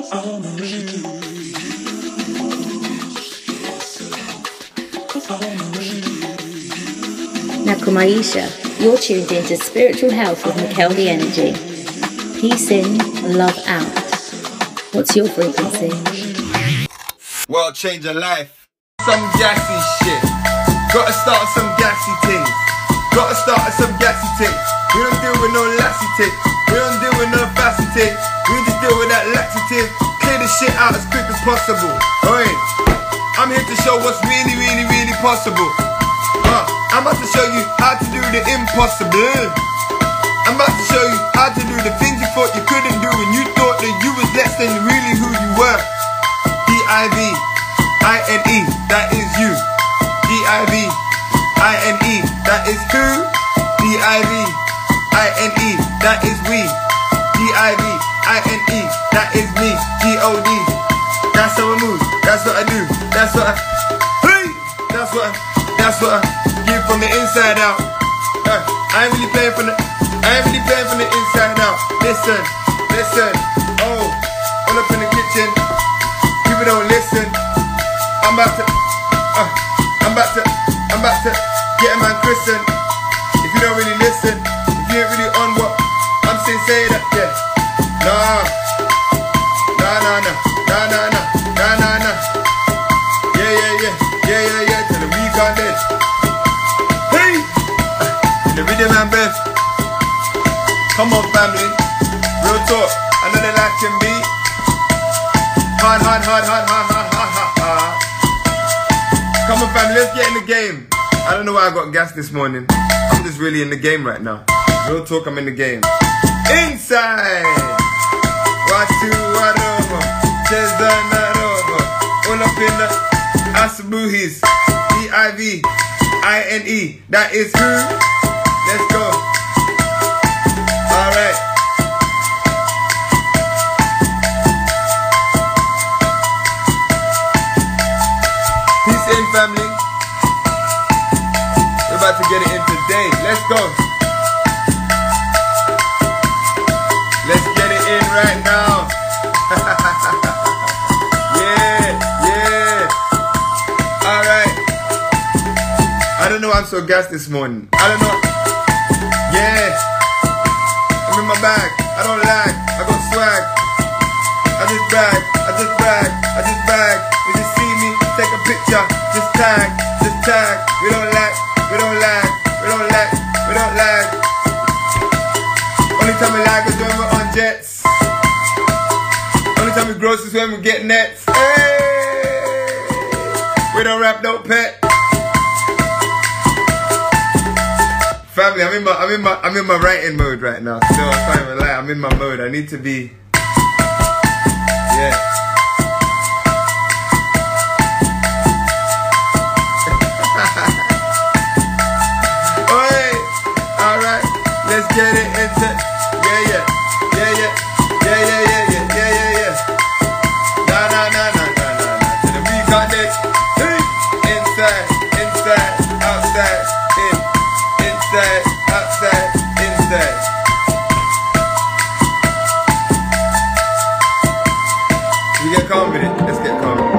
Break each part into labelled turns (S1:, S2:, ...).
S1: Nakumaisha, you're tuned into Spiritual Health with Mikel the Energy. Peace in, love out. What's your frequency?
S2: World change your life. Some gassy shit. Gotta start some gassy things. Gotta start some gassy things. We don't deal with no laxative. We don't deal with no facetive. We just deal with that laxative. Clear the shit out as quick as possible. Alright. I'm here to show what's really, really, really possible. I'm about to show you how to do the impossible. I'm about to show you how to do the things you thought you couldn't do when you thought that you was less than really who you were. D-I-V-I-N-E, that is you. D-I-V-I-N-E, that is who. D-I-V-I-N-E, that is we. D-I-V-I-N-E, that is me. G-O-D, that's how I move, that's what I do, that's what I, hey! That's what I give from the inside out. I ain't really playing from the inside out. Listen, oh, all up in the kitchen, people don't listen. I'm about to get a man christened. If you don't really listen, if you ain't really on what I'm saying, say that, yeah. Nah. Yeah, till the week on dead. Hey! The rhythm and breath. Come on, family. Real talk. I know they like can be hard. Come on, family. Let's get in the game. I don't know why I got gas this morning. I'm just really in the game right now. Real talk, I'm in the game. Inside. What over. Just done that over. All up in the Asabuhis. D-I-V-I-N-E. That is who. Let's go. Alright. Peace in, family. We're about to get it in today. Let's go. Let's get it in right now. Alright. I don't know why I'm so gassed this morning. I don't know. Yeah. I'm in my bag. I don't lag. I got swag. I just brag. If you see me, take a picture. Just tag. We don't lag. Only time we lag is when we're on jets. Only time we gross is when we get nets. Hey! We don't rap no pet. Family, I'm in my writing mode right now. So I can't even lie, I'm in my mode. I need to be. Yeah. Alright, let's get it into. Yeah. To the week on it. Inside, outside, in. Inside, outside, inside. We get confident. Let's get confident.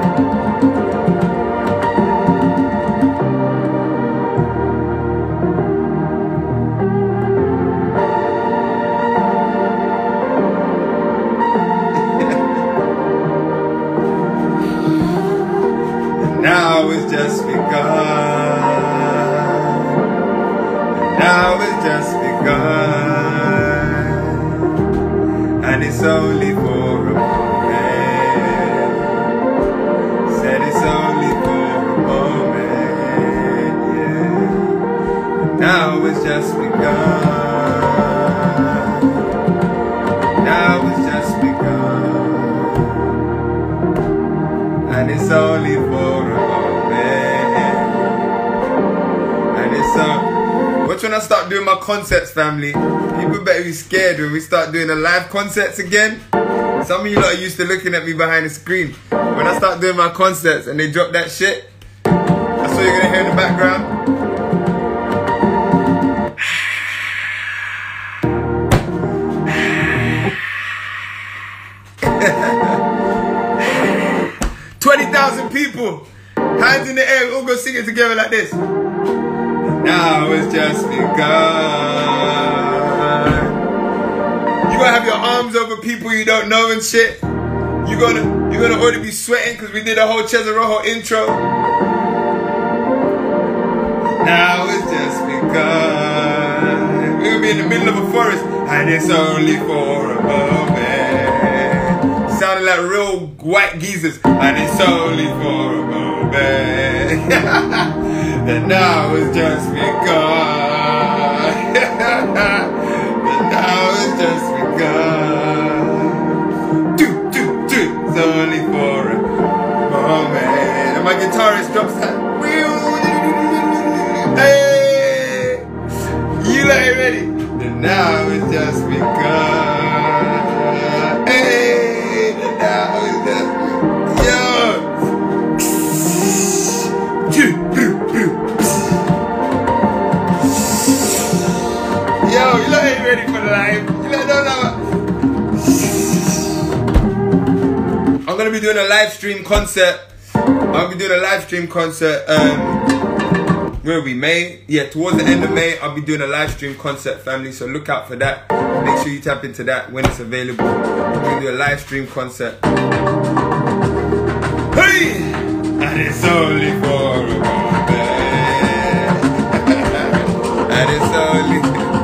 S2: Now it's just begun. And it's only for a moment. Said it's only for a moment, yeah. And now it's just begun. And it's only for a moment. And it's Watch when I start doing my concerts, family. People better be scared when we start doing the live concerts again. Some of you lot are used to looking at me behind the screen. When I start doing my concerts and they drop that shit, that's what you're gonna hear in the background. people. Hands in the air, we all go sing it together like this. Now it's just begun. You gonna have your arms over people you don't know and shit. You're gonna already be sweating because we did a whole Cesar Rojo intro. Now it's just begun. We're gonna be in the middle of a forest, and it's only for a moment. Sounding like real white geezers, and it's only for a moment. And now it's just begun. And now it's just begun. It's only for a moment. And my guitarist drops that. Hey, you like ready? And now it's just begun. Hey, and now it's just yo, you like ain't ready for the life? You like don't know. I'm gonna be doing a live stream concert. I'll be doing a live stream concert. Where are we? May? Yeah, towards the end of May, I'll be doing a live stream concert, family. So look out for that. Make sure you tap into that when it's available. I'm gonna do a live stream concert. Hey! And it's only for a moment. And it's only.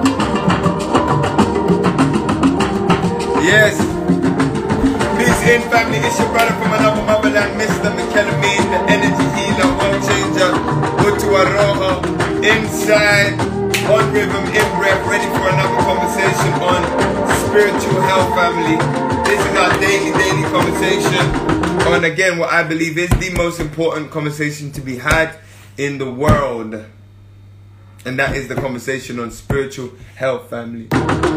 S2: Yes. Peace in, family. It's your brother from another motherland, Mr. McKellamine, the energy healer, world changer, Utu Aroha, inside, on rhythm, in breath, ready for another conversation on spiritual health, family. This is our daily conversation on, again, what I believe is the most important conversation to be had in the world. And that is the conversation on spiritual health, family.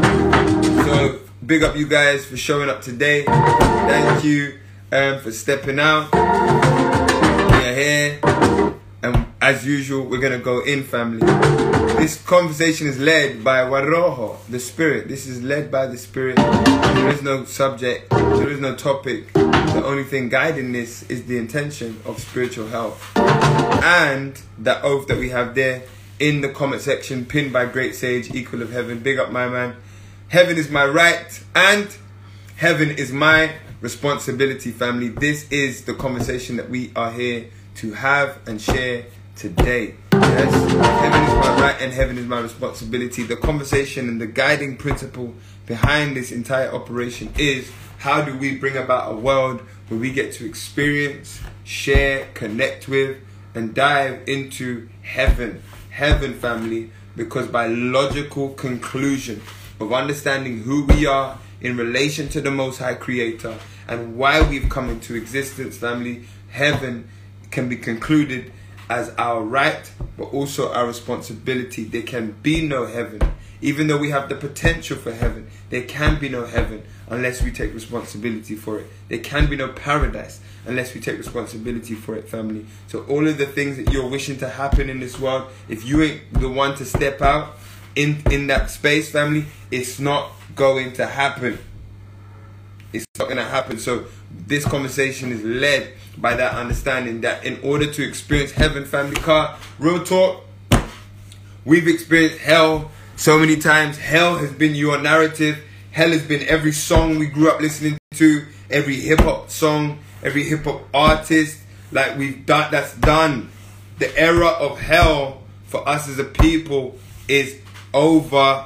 S2: So, big up you guys for showing up today. Thank you for stepping out. We're here. And as usual, we're going to go in, family. This conversation is led by Waroho, the spirit. This is led by the spirit. There is no subject. There is no topic. The only thing guiding this is the intention of spiritual health. And that oath that we have there in the comment section, pinned by Great Sage, Equal of Heaven. Big up, my man. Heaven is my right and heaven is my responsibility, family. This is the conversation that we are here to have and share today. Yes, heaven is my right and heaven is my responsibility. The conversation and the guiding principle behind this entire operation is how do we bring about a world where we get to experience, share, connect with, and dive into heaven. Heaven, family, because by logical conclusion of understanding who we are in relation to the Most High Creator and why we've come into existence, family, heaven can be concluded as our right, but also our responsibility. There can be no heaven. Even though we have the potential for heaven, there can be no heaven unless we take responsibility for it. There can be no paradise unless we take responsibility for it, family. So all of the things that you're wishing to happen in this world, if you ain't the one to step out in that space, family, it's not going to happen. It's not going to happen. So this conversation is led by that understanding that in order to experience heaven, family, real talk, we've experienced hell so many times. Hell has been your narrative. Hell has been every song we grew up listening to, every hip-hop song, every hip-hop artist. Like we've done, that's done. The era of hell for us as a people is over.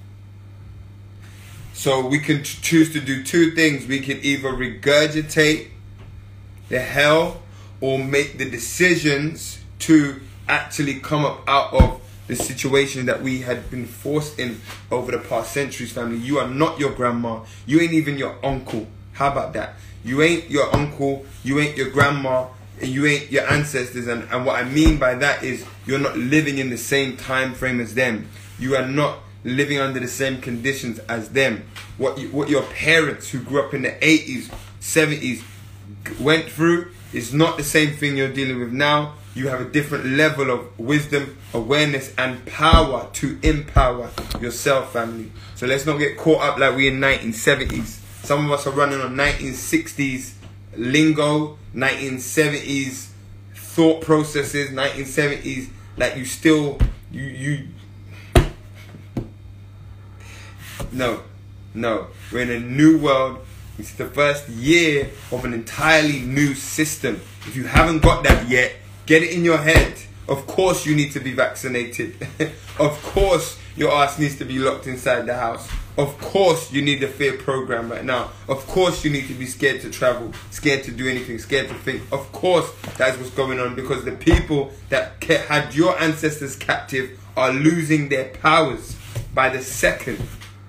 S2: So we can choose to do two things. We can either regurgitate the hell or make the decisions to actually come up out of the situation that we had been forced in over the past centuries, family. You are not your grandma. You ain't even your uncle. How about that? You ain't your uncle. You ain't your grandma. And you ain't your ancestors. And what I mean by that is you're not living in the same time frame as them. You are not living under the same conditions as them. What your parents who grew up in the 80s, 70s went through is not the same thing you're dealing with now. You have a different level of wisdom, awareness, and power to empower yourself, family. So let's not get caught up like we in 1970s. Some of us are running on 1960s lingo, 1970s thought processes, 1970s, like you still, no, we're in a new world. It's the first year of an entirely new system. If you haven't got that yet, get it in your head. Of course you need to be vaccinated. Of course your ass needs to be locked inside the house. Of course you need the fear program right now. Of course you need to be scared to travel, scared to do anything, scared to think. Of course that's what's going on, because the people that had your ancestors captive are losing their powers by the second.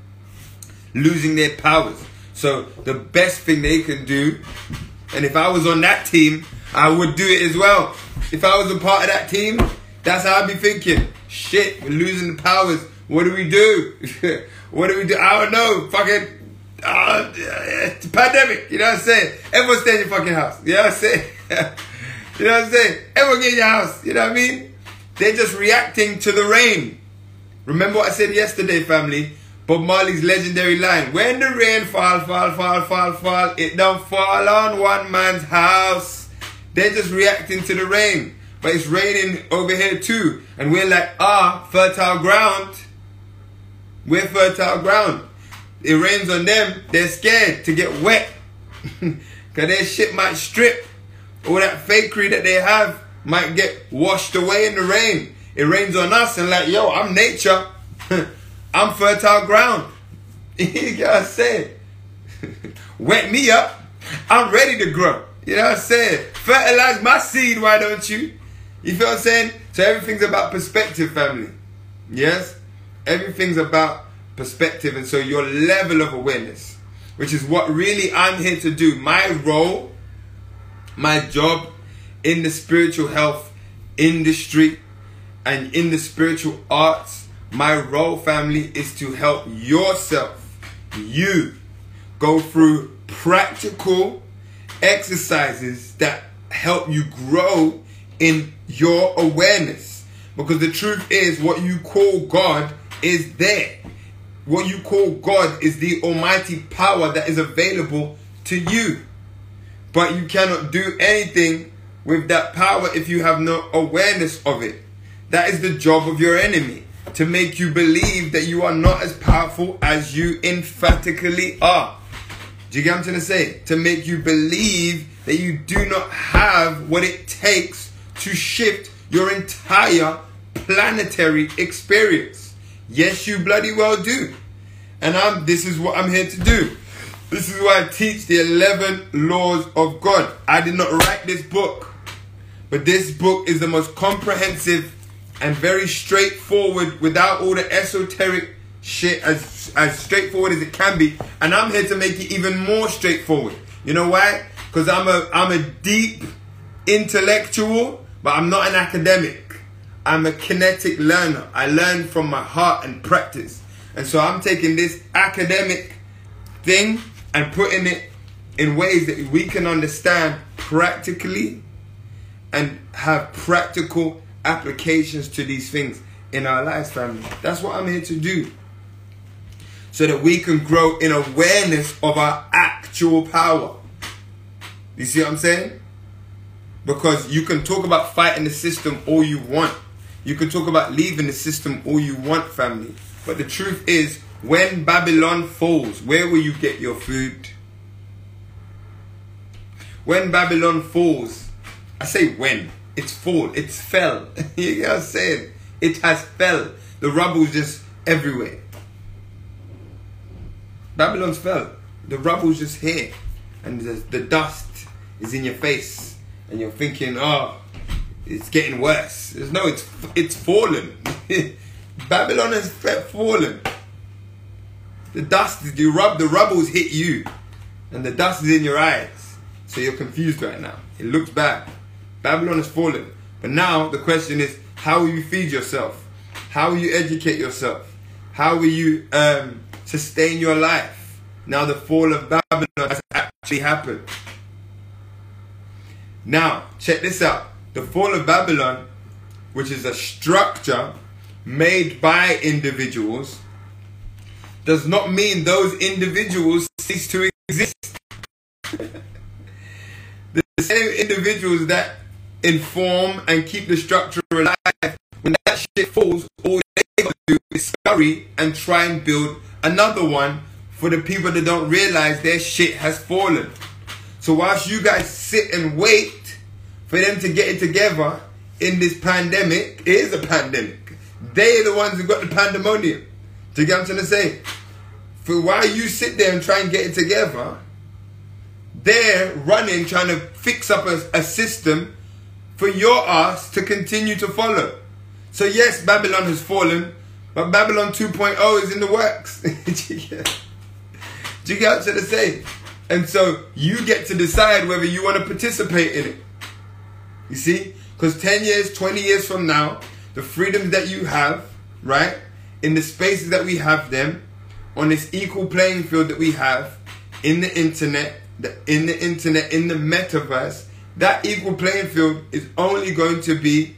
S2: Losing their powers. So the best thing they can do, and if I was on that team, I would do it as well. If I was a part of that team, that's how I'd be thinking. Shit, we're losing the powers. What do we do? What do we do? I don't know. Fucking, it's a pandemic. You know what I'm saying? Everyone stay in your fucking house. You know what I'm saying? You know what I'm saying? Everyone get in your house. You know what I mean? They're just reacting to the rain. Remember what I said yesterday, family? Bob Marley's legendary line, when the rain fall, it don't fall on one man's house. They're just reacting to the rain. But it's raining over here too. And we're like, fertile ground. We're fertile ground. It rains on them, they're scared to get wet. Because their shit might strip. All that fakery that they have might get washed away in the rain. It rains on us and like, yo, I'm nature. I'm fertile ground. You get what I'm saying? Wet me up. I'm ready to grow. You know what I'm saying? Fertilize my seed, why don't you? You feel what I'm saying? So everything's about perspective, family. Yes? Everything's about perspective. And so your level of awareness, which is what really I'm here to do. My role, my job in the spiritual health industry and in the spiritual arts, my role, family, is to help yourself, you, go through practical exercises that help you grow in your awareness. Because the truth is, what you call God is there. What you call God is the almighty power that is available to you. But you cannot do anything with that power if you have no awareness of it. That is the job of your enemy. To make you believe that you are not as powerful as you emphatically are. Do you get what I'm trying to say? To make you believe that you do not have what it takes to shift your entire planetary experience. Yes, you bloody well do. And this is what I'm here to do. This is why I teach the 11 laws of God. I did not write this book. But this book is the most comprehensive and very straightforward, without all the esoteric shit, as straightforward as it can be. And I'm here to make it even more straightforward. You know why? Because I'm a deep intellectual, but I'm not an academic. I'm a kinetic learner. I learn from my heart and practice. And so I'm taking this academic thing and putting it in ways that we can understand practically and have practical applications to these things in our lives, family. That's what I'm here to do. So that we can grow in awareness of our actual power. You see what I'm saying? Because you can talk about fighting the system all you want. You can talk about leaving the system all you want, family. But the truth is, when Babylon falls, where will you get your food? When Babylon falls, I say when. It's fall. It's fell. You know what I'm saying? It has fell. The rubble's just everywhere. Babylon's fell. The rubble's just here. And the dust is in your face. And you're thinking, oh, it's getting worse. No, it's fallen. Babylon has fallen. The dust, the rubble's hit you. And the dust is in your eyes. So you're confused right now. It looks bad. Babylon has fallen. But now the question is, how will you feed yourself? How will you educate yourself? How will you sustain your life? Now the fall of Babylon has actually happened. Now, check this out. The fall of Babylon, which is a structure made by individuals, does not mean those individuals cease to exist. The same individuals that inform and keep the structure alive, when that shit falls, all they gotta do is scurry and try and build another one for the people that don't realize their shit has fallen. So whilst you guys sit and wait for them to get it together in this pandemic, it is a pandemic. They are the ones who got the pandemonium. Do you get what I'm trying to say? For while you sit there and try and get it together, they're running, trying to fix up a system for your ass to continue to follow. So yes, Babylon has fallen, but Babylon 2.0 is in the works. Do you get what I'm trying to say? And so you get to decide whether you want to participate in it. You see? Because 10 years, 20 years from now, the freedoms that you have, right, in the spaces that we have them, on this equal playing field that we have, in the internet, in the metaverse, that equal playing field is only going to be,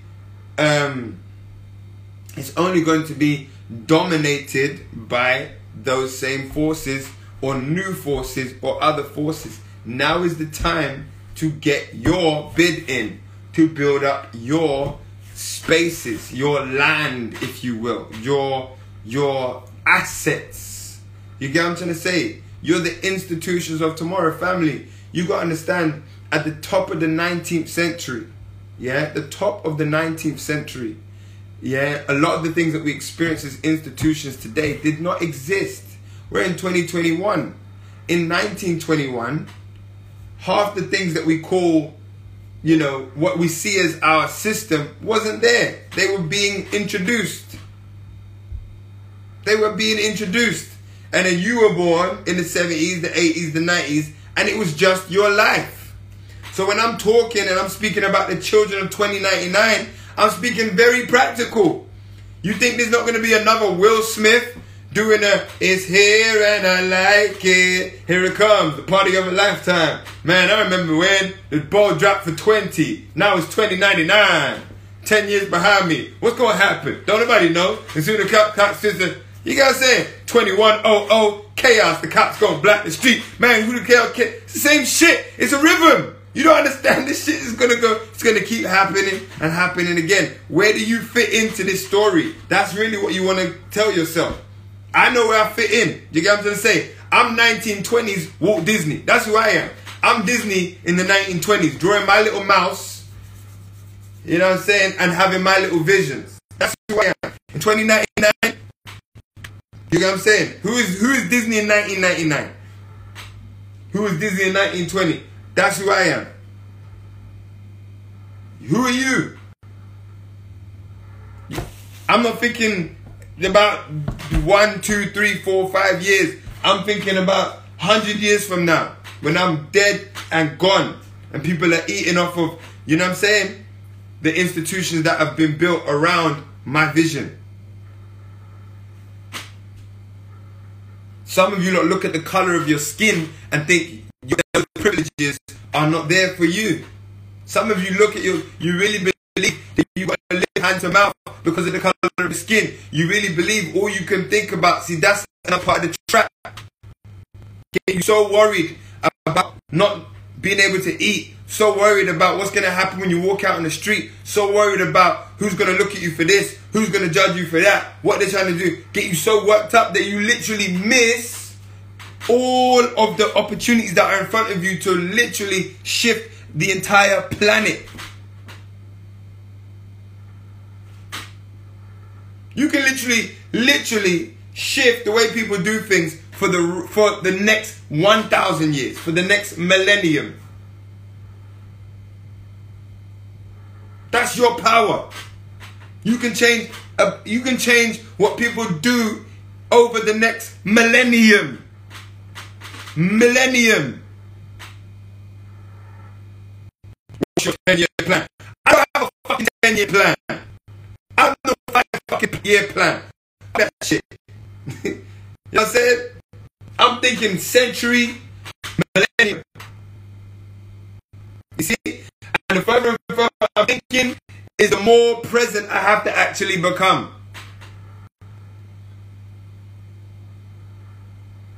S2: dominated by those same forces, or new forces, or other forces. Now is the time to get your bid in, to build up your spaces, your land, if you will, your assets. You get what I'm trying to say? You're the institutions of tomorrow, family. You got to understand, at the top of the 19th century, yeah, the top of the 19th century, yeah, a lot of the things that we experience as institutions today did not exist. We're in 2021. In 1921, half the things that we call, you know, what we see as our system wasn't there. They were being introduced. They were being introduced. And then you were born in the 70s, the 80s, the 90s, and it was just your life. So when I'm talking and I'm speaking about the children of 2099, I'm speaking very practical. You think there's not going to be another Will Smith doing "It's here and I like it, here it comes, the party of a lifetime"? Man, I remember when the ball dropped for 20. Now it's 2099. 10 years behind me. What's going to happen? Don't nobody know. And soon the cop says, you got to say 2100 chaos. The cops going to black the street. Man, who the hell care? It's the same shit. It's a rhythm. You don't understand. This shit is going to go. It's going to keep happening and happening again. Where do you fit into this story? That's really what you want to tell yourself. I know where I fit in. You get what I'm trying to say? I'm 1920s Walt Disney. That's who I am. I'm Disney in the 1920s, drawing my little mouse, you know what I'm saying, and having my little visions. That's who I am. In 2099, you get what I'm saying? Who is Disney in 1999? Who is Disney in 1920? That's who I am. Who are you? I'm not thinking about 1, 2, 3, 4, 5 years. I'm thinking about 100 years from now, when I'm dead and gone, and people are eating off of, you know what I'm saying, the institutions that have been built around my vision. Some of you lot look at the color of your skin and think your privileges are not there for you. Some of you look at you really believe that you got to live hand to mouth because of the color of your skin. You really believe all you can think about. See, that's another part of the trap. Get you so worried about not being able to eat, so worried about what's going to happen when you walk out on the street, so worried about who's going to look at you for this, who's going to judge you for that, what they're trying to do. Get you so worked up that you literally miss all of the opportunities that are in front of you to literally shift the entire planet. You can literally shift the way people do things for the next 1,000 years, for the next millennium. That's your power. You can change what people do over the next millennium. What's your 10-year plan? I don't have a fucking 10-year plan. I have no fucking year plan. That shit. You know what I'm saying? I'm thinking century, millennium. You see? And the further and further I'm thinking is the more present I have to actually become.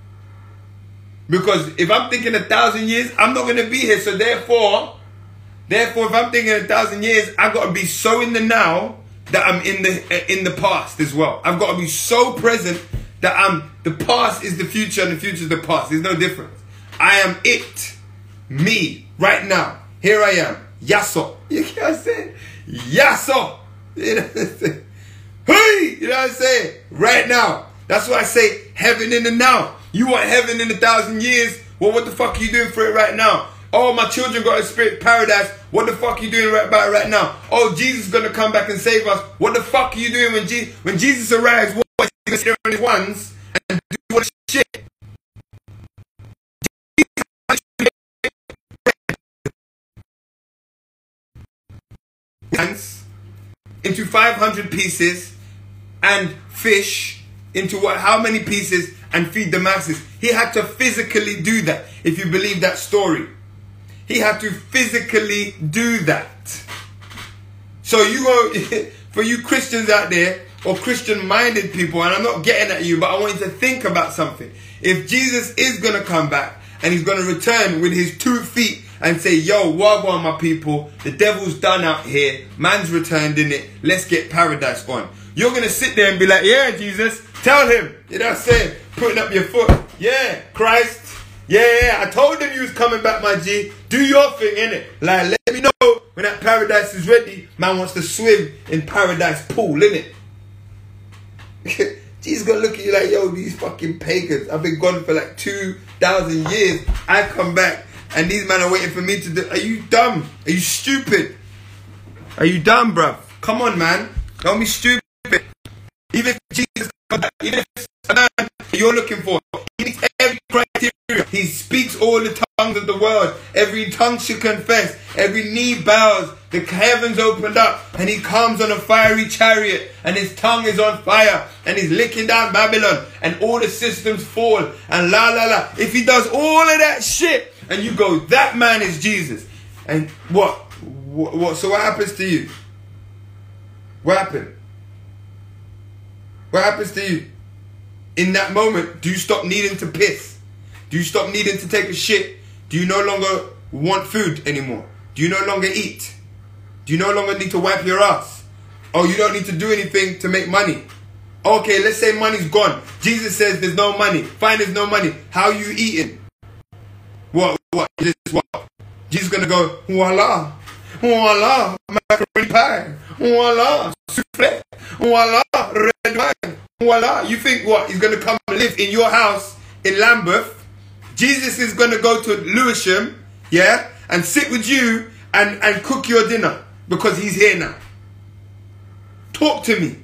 S2: Because if I'm thinking 1,000 years, I'm not going to be here. So therefore, Therefore, if I'm thinking 1,000 years, I've got to be so in the now that I'm in the past as well. I've got to be so present that the past is the future and the future is the past. There's no difference. I am it. Me. Right now. Here I am. Yasso. You know what I'm saying? Yasso. You know what I'm saying? Hey! You know what I'm saying? Right now. That's why I say heaven in the now. You want heaven in 1,000 years? Well, what the fuck are you doing for it right now? Oh, my children got a spirit paradise. What the fuck are you doing right now? Oh, Jesus is going to come back and save us. What the fuck are you doing when Jesus arrives? What he's going to sit on his ones and do what shit? Into 500 pieces and fish into how many pieces and feed the masses. He had to physically do that, if you believe that story. He had to physically do that. So for you Christians out there, or Christian-minded people, and I'm not getting at you, but I want you to think about something. If Jesus is going to come back, and he's going to return with his 2 feet and say, yo, wagwan my people, the devil's done out here, man's returned in it, let's get paradise on. You're going to sit there and be like, yeah, Jesus, tell him, you know what I'm saying, putting up your foot, yeah, Christ, yeah, I told him you was coming back, my G, do your thing, innit? Like, let me know when that paradise is ready, man wants to swim in paradise pool, innit? Jesus gonna look at you like, yo, these fucking pagans, I've been gone for like 2,000 years, I come back, and these men are waiting for me to do. Are you dumb? Are you stupid? Are you dumb, bruv? Come on, man. Don't be stupid. Even if Jesus comes back, even if it's a man you're looking for, he meets every criteria. He speaks all the tongues of the world. Every tongue should confess. Every knee bows. The heavens opened up, and he comes on a fiery chariot, and his tongue is on fire, and he's licking down Babylon, and all the systems fall, and la la la. If he does all of that shit, and you go, that man is Jesus. And what? So what happens to you? What happened? What happens to you? In that moment, do you stop needing to piss? Do you stop needing to take a shit? Do you no longer want food anymore? Do you no longer eat? Do you no longer need to wipe your ass? Oh, you don't need to do anything to make money. Okay, let's say money's gone. Jesus says there's no money. Fine, there's no money. How are you eating? What? Jesus gonna go, voila, voila, macaroni pie, voila, souffle, voila, red wine, voila. You think what? He's gonna come and live in your house in Lambeth? Jesus is gonna go to Lewisham, yeah, and sit with you and cook your dinner because he's here now. Talk to me.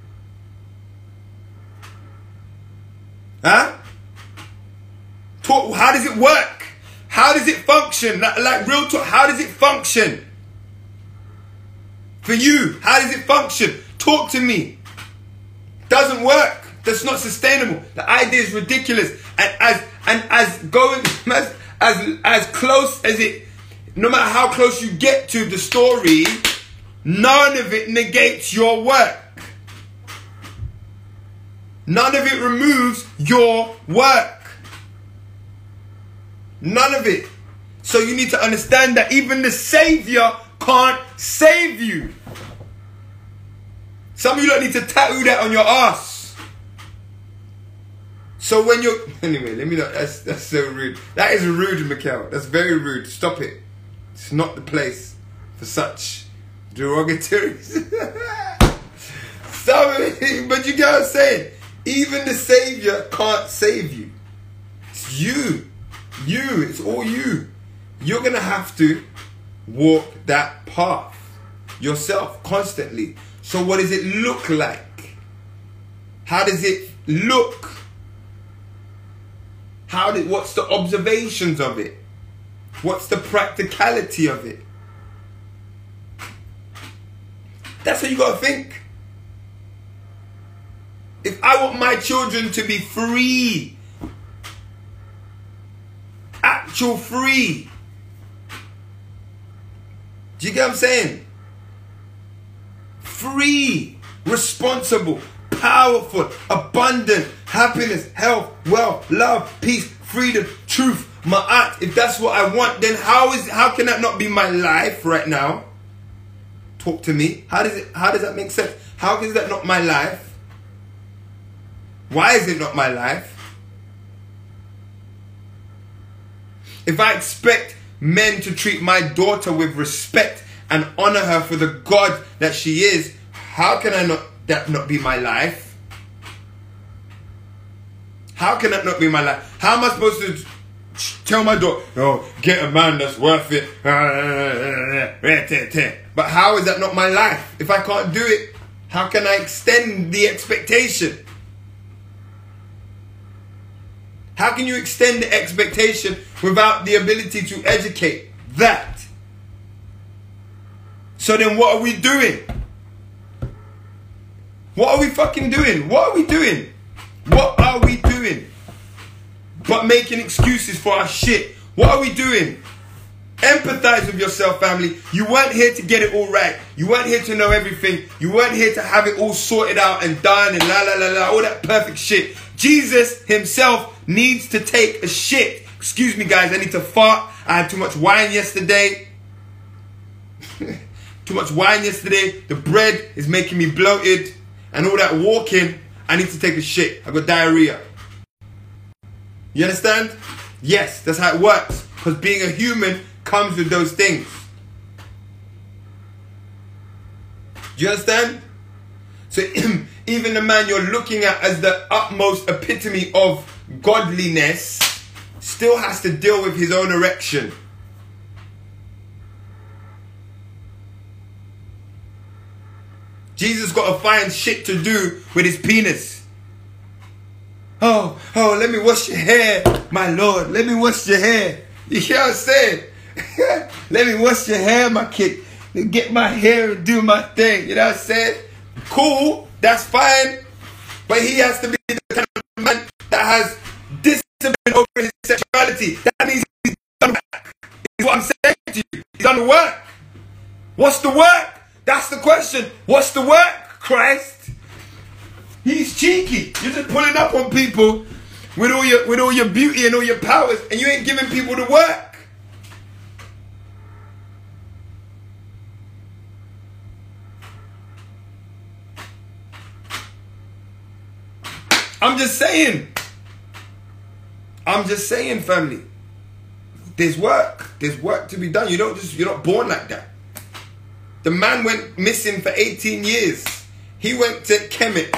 S2: Huh? Talk. How does it work? How does it function? Like real talk, how does it function? For you, how does it function? Talk to me. Doesn't work. That's not sustainable. The idea is ridiculous. And as close as it, no matter how close you get to the story, none of it negates your work. None of it removes your work. None of it. So you need to understand that even the Savior can't save you. Some of you don't need to tattoo that on your ass. So when you're... Anyway, let me know. That's so rude. That is rude, Mikel. That's very rude. Stop it. It's not the place for such derogatory... But you get what I'm saying? Even the Savior can't save you. It's you. It's all you. You're going to have to walk that path yourself constantly. So what does it look like? How does it look? What's the observations of it? What's the practicality of it? That's what you got to think. If I want my children to be free, actual free, do you get what I'm saying? Free, responsible, powerful, abundant, happiness, health, wealth, love, peace, freedom, truth, Ma'at, if that's what I want, then how can that not be my life right now? Talk to me. How does that make sense? How is that not my life? Why is it not my life? If I expect men to treat my daughter with respect and honor her for the God that she is, how can that not be my life? How can that not be my life? How am I supposed to tell my daughter, oh, get a man that's worth it? But how is that not my life? If I can't do it, how can I extend the expectation? How can you extend the expectation without the ability to educate that? So then what are we doing? What are we fucking doing? What are we doing? What are we doing? But making excuses for our shit. What are we doing? Empathize with yourself, family. You weren't here to get it all right. You weren't here to know everything. You weren't here to have it all sorted out and done and la la la la, all that perfect shit. Jesus himself needs to take a shit. Excuse me, guys, I need to fart. I had too much wine yesterday. Too much wine yesterday. The bread is making me bloated. And all that walking, I need to take a shit. I got diarrhea. You understand? Yes, that's how it works. Because being a human comes with those things. Do you understand? So even the man you're looking at as the utmost epitome of godliness still has to deal with his own erection. Jesus got to find shit to do with his penis. Oh, let me wash your hair, my Lord. Let me wash your hair. You hear what I'm saying? Let me wash your hair, my kid. Get my hair and do my thing. You know what I'm saying? Cool, that's fine. But he has to be the kind of man that has discipline over his sexuality. That means he's done work. Is what I'm saying to you. He's done the work. What's the work? That's the question. What's the work, Christ? He's cheeky. You're just pulling up on people with all your beauty and all your powers, and you ain't giving people the work. I'm just saying, family. There's work. There's work to be done. You're not born like that. The man went missing for 18 years. He went to Kemet.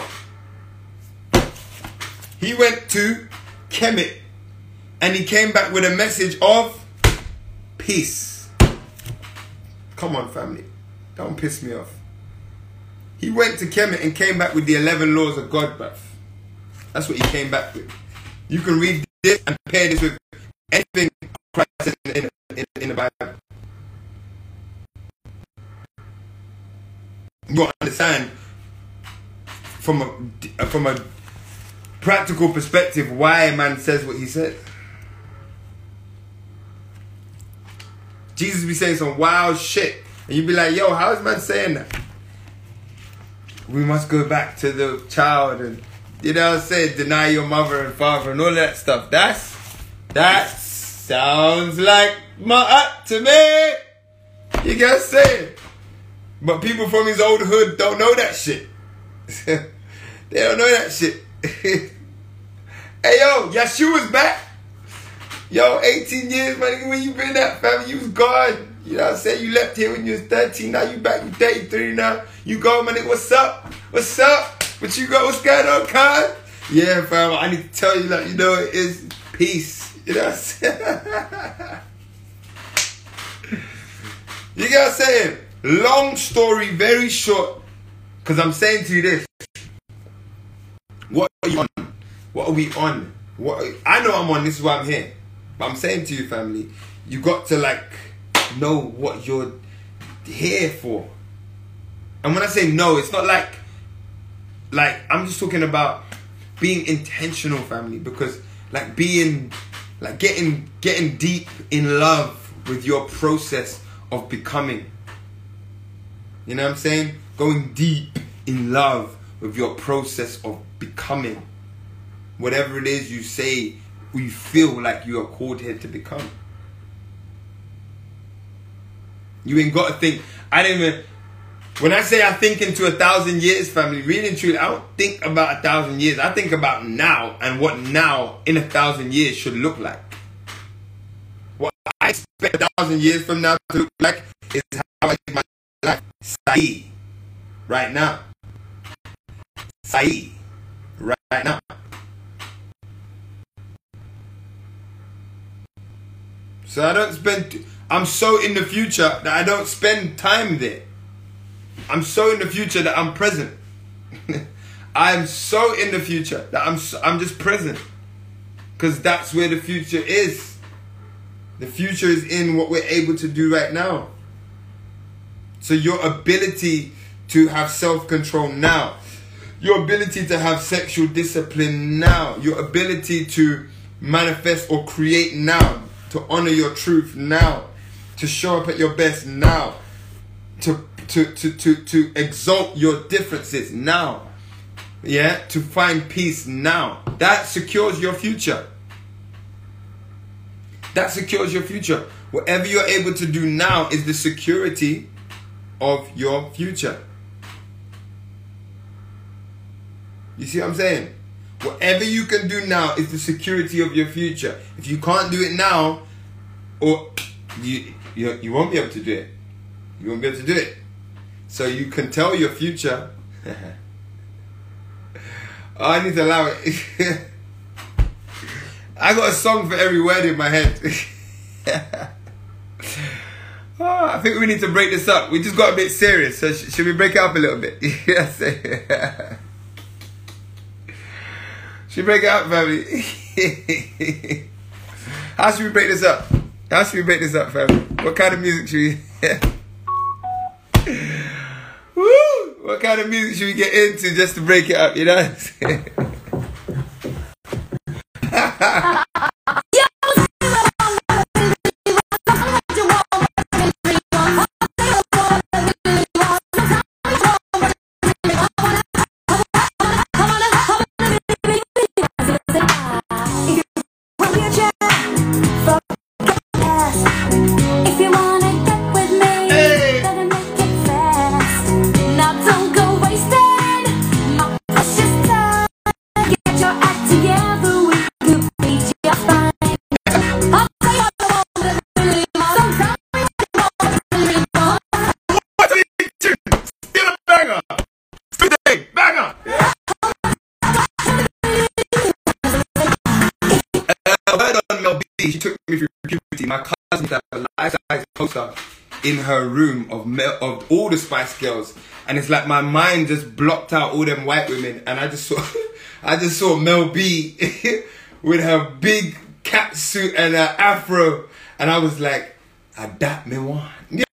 S2: And he came back with a message of peace. Come on, family. Don't piss me off. He went to Kemet and came back with the 11 laws of God, bruv. That's what he came back with. You can read this and compare this with anything Christ said in the Bible. You understand from a practical perspective why a man says what he says. Jesus be saying some wild shit, and you be like, yo, how is man saying that? We must go back to the child and, you know what I'm saying, deny your mother and father and all that stuff. That sounds like ma'at to me. You get what I'm saying? But people from his old hood don't know that shit. They don't know that shit. Hey, yo, Yeshua's back. Yo, 18 years, man. When you been at, family, you was gone. You know what I'm saying? You left here when you was 13. Now you back. You 33 now. You go, man. What's up? What's up? What you got? What's going on, Khan? Yeah, fam. I need to tell you, like, you know, it is peace. You know what I'm saying? You get what I'm saying? Long story, very short. Because I'm saying to you this. What are you on? What are we on? I know I'm on. This is why I'm here. But I'm saying to you, family, you got to, like, know what you're here for. And when I say no, it's not like I'm just talking about being intentional, family, because like being, like getting deep in love with your process of becoming. You know what I'm saying? Going deep in love with your process of becoming. Whatever it is you say you feel like you are called here to become. You ain't got to think. When I say I think into 1,000 years, family, really and truly, I don't think about 1,000 years. I think about now and what now in 1,000 years should look like. What I expect 1,000 years from now to look like is how I live my life. Saeed. Right now. Saeed. Right now. So I'm so in the future that I don't spend time there. I'm so in the future that I'm present. I'm so in the future that I'm just present. Because that's where the future is. The future is in what we're able to do right now. So your ability to have self-control now, your ability to have sexual discipline now, your ability to manifest or create now, to honor your truth now, to show up at your best now, to exalt your differences now, yeah, to find peace now. That secures your future. That secures your future. Whatever you're able to do now is the security of your future. You see what I'm saying? Whatever you can do now is the security of your future. If you can't do it now, or you won't be able to do it. You won't be able to do it. So you can tell your future. Oh, I need to allow it. I got a song for every word in my head. Oh, I think we need to break this up. We just got a bit serious. So should we break it up a little bit? Yes. Should we break it up, family? How should we break this up? How should we break this up, family? What kind of music should we... Woo! What kind of music should we get into just to break it up, you know what I'm saying? She took me through puberty. My cousin had a life-size poster in her room of all the Spice Girls, and it's like my mind just blocked out all them white women, and I just saw Mel B with her big cat suit and her afro, and I was like, "Adapt me one."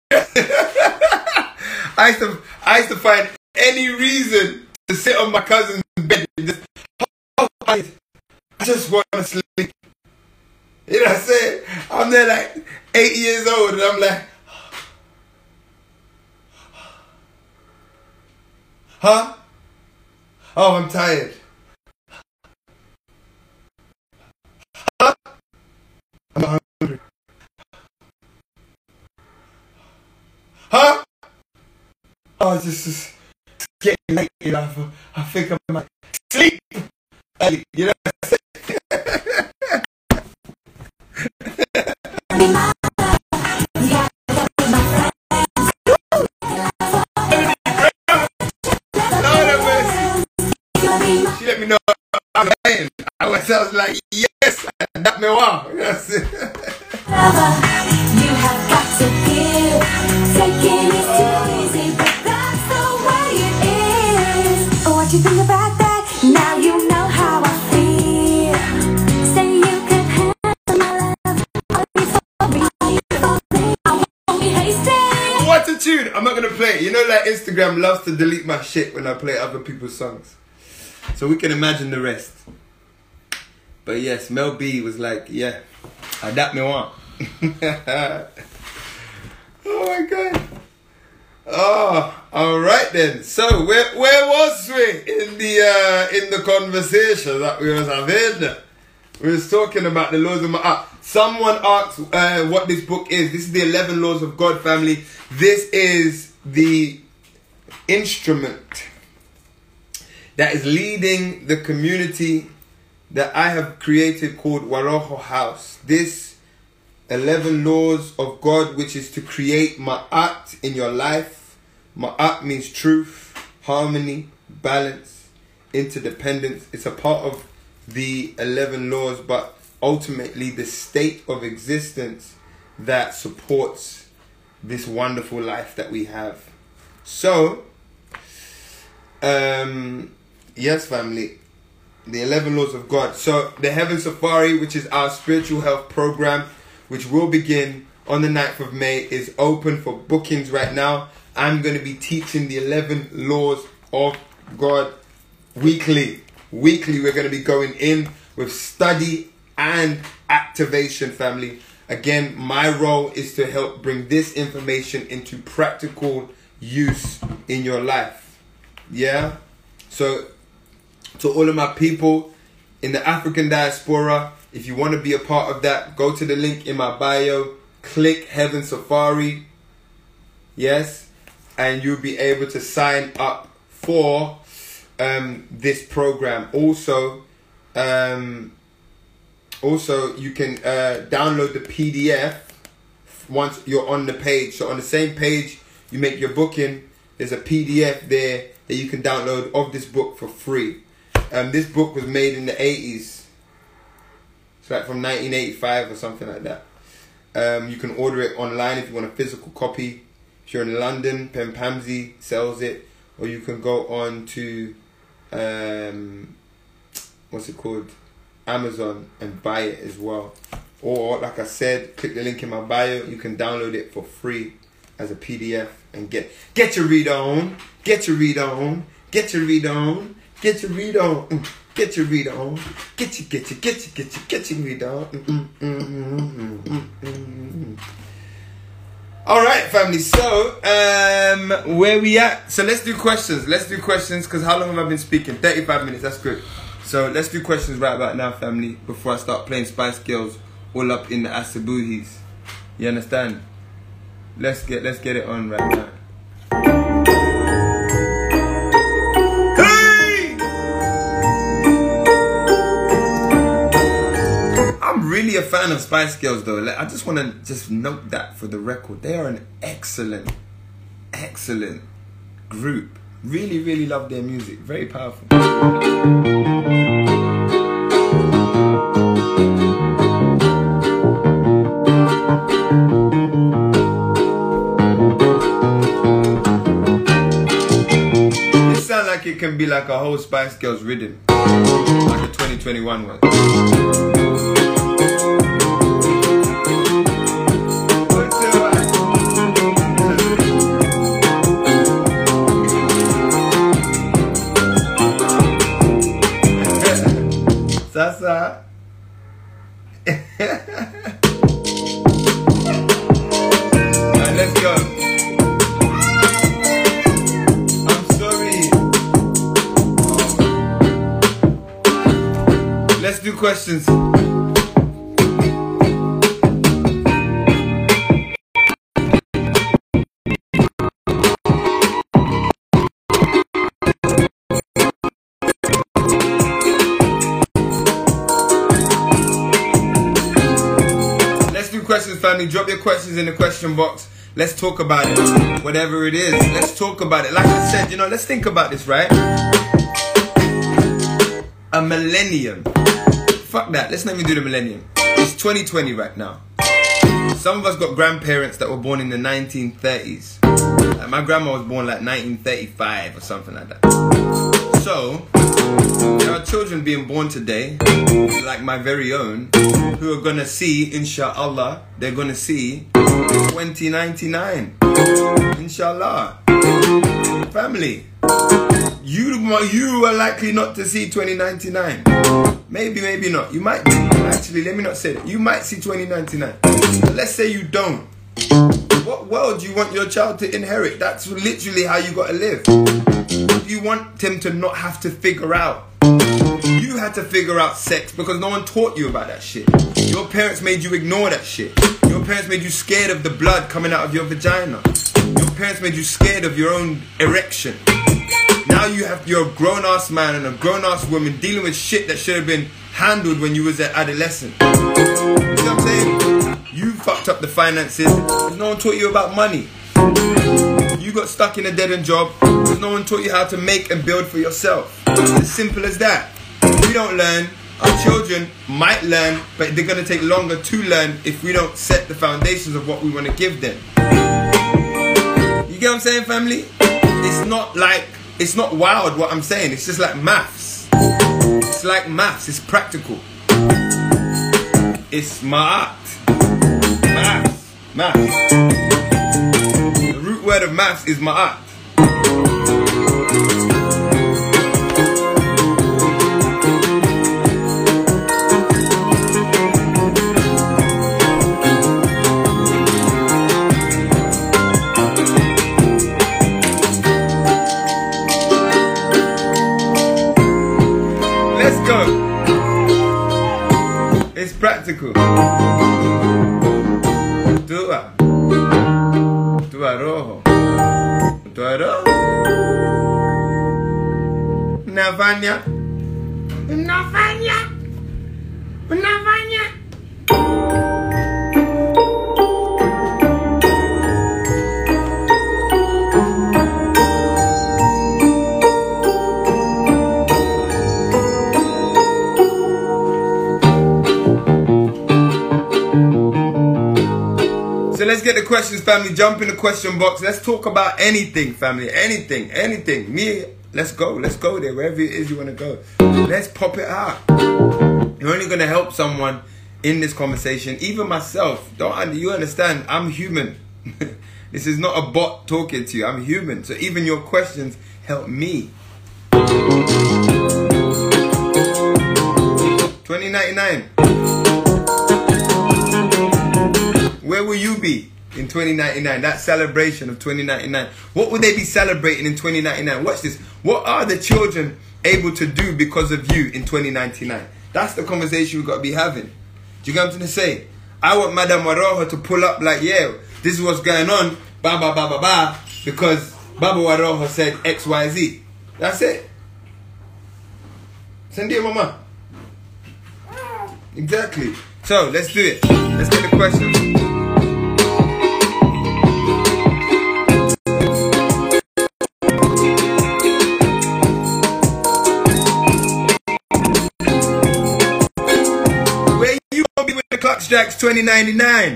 S2: I used to find any reason to sit on my cousin's bed and just, I just want to sleep. You know what I'm saying? I'm there like 8 years old and I'm like, huh? Oh, I'm tired. Huh? I'm hungry. Huh? Oh, it's just getting late, you know. I think I might sleep. You know what I'm saying? She let me know I'm lying. I was like, yes, that me wow. Yes.
S3: You have got to give. Taking it too easy, but that's the way it is. What you think about that? Now you know how I feel. Say you can have my love. I won't be hasty.
S2: What's a tune? I'm not gonna play it. You know, like Instagram loves to delete my shit when I play other people's songs. So we can imagine the rest. But yes, Mel B was like, yeah, adapt me one. Oh my God. Oh, all right then. So where was we in the conversation that we was having? We was talking about the laws of Ma'at. Someone asked what this book is. This is the 11 Laws of God, family. This is the instrument that is leading the community that I have created called Waroho House. This 11 Laws of God, which is to create Ma'at in your life. Ma'at means truth, harmony, balance, interdependence. It's a part of the 11 laws, but ultimately the state of existence that supports this wonderful life that we have. So, yes, family, the 11 laws of God. So, the Heaven Safari, which is our spiritual health program, which will begin on the 9th of May, is open for bookings right now. I'm going to be teaching the 11 laws of God weekly. Weekly, we're going to be going in with study and activation, family. Again, my role is to help bring this information into practical use in your life. Yeah? So, to all of my people in the African diaspora, if you want to be a part of that, go to the link in my bio, click Heaven Safari. Yes? And you'll be able to sign up for this program. Also, you can download the PDF once you're on the page. So on the same page you make your booking, there's a PDF there that you can download of this book for free. This book was made in the 80s. It's like from 1985 or something like that. You can order it online if you want a physical copy. If you're in London, Pen Pamsy sells it. Or you can go on to what's it called, Amazon, and buy it as well. Or like I said, click the link in my bio. You can download it for free as a PDF and get your read on, get your read on, get your read on, get your read on, get your read on, get your read on. All right, family. So, where we at? So let's do questions. Let's do questions, because how long have I been speaking? 35 minutes. That's good. So let's do questions right about now, family, before I start playing Spice Girls all up in the Asabuhis. You understand? Let's get it on right now. I'm really a fan of Spice Girls, though. I just want to just note that for the record. They are an excellent group. Really, really love their music. Very powerful. It sounds like it can be like a whole Spice Girls rhythm. Like a 2021 one. Sasa. Alright, let's go. I'm sorry. Let's do questions. Questions, family. Drop your questions in the question box. Let's talk about it. Whatever it is, let's talk about it. Like I said, let's think about this, right? A millennium. Fuck that. Let's not even do the millennium. It's 2020 right now. Some of us got grandparents that were born in the 1930s. Like my grandma was born like 1935 or something like that. So, there are children being born today, like my very own, who are gonna see, inshallah, they're gonna see 2099. Inshallah. Family, you are likely not to see 2099. Maybe, maybe not. You might. Actually, let me not say that. You might see 2099. But let's say you don't. What world do you want your child to inherit? That's literally how you gotta live. You want him to not have to figure out You had to figure out sex because no one taught you about that shit. Your parents made you ignore that shit. Your parents made you scared of the blood coming out of your vagina. Your parents made you scared of your own erection. Now you're a grown-ass man and a grown-ass woman dealing with shit that should have been handled when you was an adolescent. You know what I'm saying? You fucked up the finances because no one taught you about money. You got stuck in a dead-end job because no one taught you how to make and build for yourself. It's as simple as that. We don't learn. Our children might learn, but they're going to take longer to learn if we don't set the foundations of what we want to give them. You get what I'm saying, family? It's not wild what I'm saying. It's just like maths. It's like maths. It's practical. It's ma'at. Maths. The root word of maths is ma'at. Let's go. It's practical. Dua rojo. Navanya. So let's get the questions, family. Jump in the question box. Let's talk about anything, family. Anything. Me, let's go there. Wherever it is you want to go. Let's pop it out. You're only going to help someone in this conversation. Even myself. You understand? I'm human. This is not a bot talking to you. I'm human. So even your questions help me. 2099. Where will you be in 2099? That celebration of 2099. What will they be celebrating in 2099? Watch this. What are the children able to do because of you in 2099? That's the conversation we've got to be having. Do you get what I'm trying to say? I want Madame Waroho to pull up like, yeah, this is what's going on, because Baba Waroho said XYZ. That's it. Send it, mama. Exactly. So, let's do it. Let's get the questions. Jacks 2099.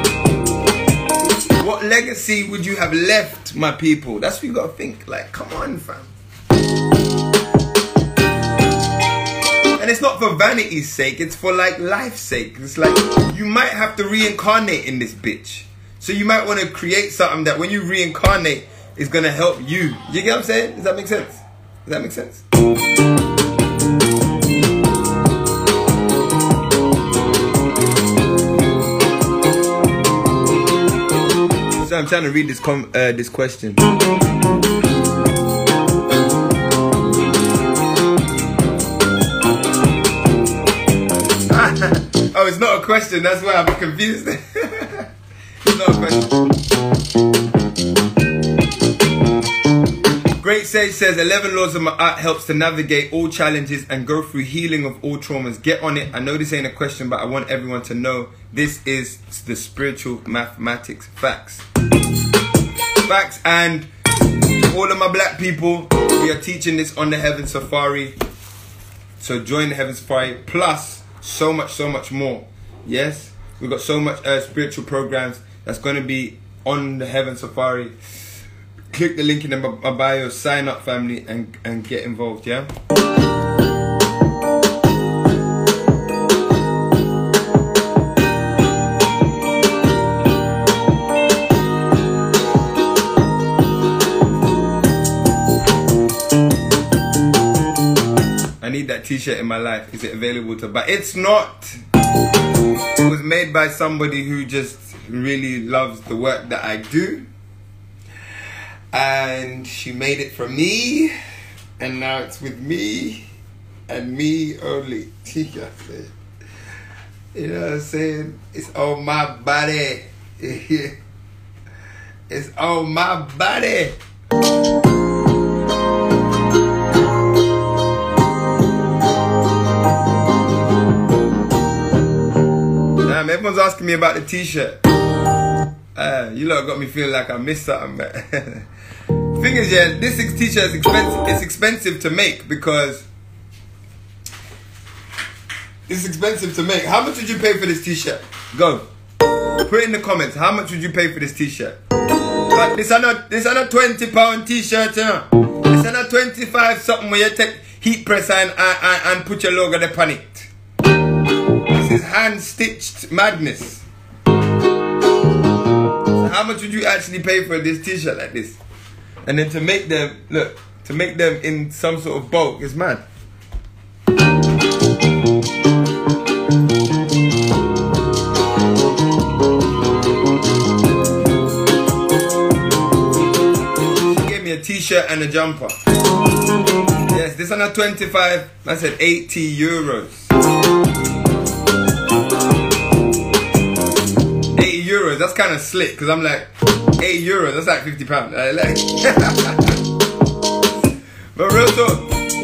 S2: What legacy would you have left, my people? That's what you gotta think. Like, come on, fam. And it's not for vanity's sake, it's for like life's sake. It's like you might have to reincarnate in this bitch. So you might want to create something that when you reincarnate is gonna help you. You get what I'm saying? Does that make sense? Does that make sense? So I'm trying to read this question. Oh, it's not a question. That's why I'm confused. It's not a question. Great Sage says 11 Laws of Ma'at helps to navigate all challenges and go through healing of all traumas. Get on it. I know this ain't a question, but I want everyone to know this is the spiritual mathematics. Facts. Facts. And to all of my black people, we are teaching this on the Heaven Safari. So join the Heaven Safari. Plus, so much more. Yes? We've got so much spiritual programs that's going to be on the Heaven Safari. Click the link in my bio, sign up, family, and get involved, yeah? I need that t-shirt in my life. Is it available to buy? It's not. It was made by somebody who just really loves the work that I do. And she made it for me, and now it's with me. and me only. You know what I'm saying? It's on my body. It's on my body. Damn, everyone's asking me about the t-shirt. You lot got me feeling like I missed something, man. Thing is, yeah, this t-shirt is expensive. It's expensive to make because it's expensive to make. How much would you pay for this t-shirt? Go. Put it in the comments. How much would you pay for this t-shirt? Like, this is not £20 t-shirt, you know. This is not 25 something where you take heat press and put your logo there on it. This is hand stitched madness. So how much would you actually pay for this t-shirt like this? And then to make them, look, to make them in some sort of bulk is mad. A t-shirt and a jumper. Yes, this one at 25. I said 80 euros. 80 euros. That's kind of slick because I'm like 8 euros. That's like £50. Like, but real talk,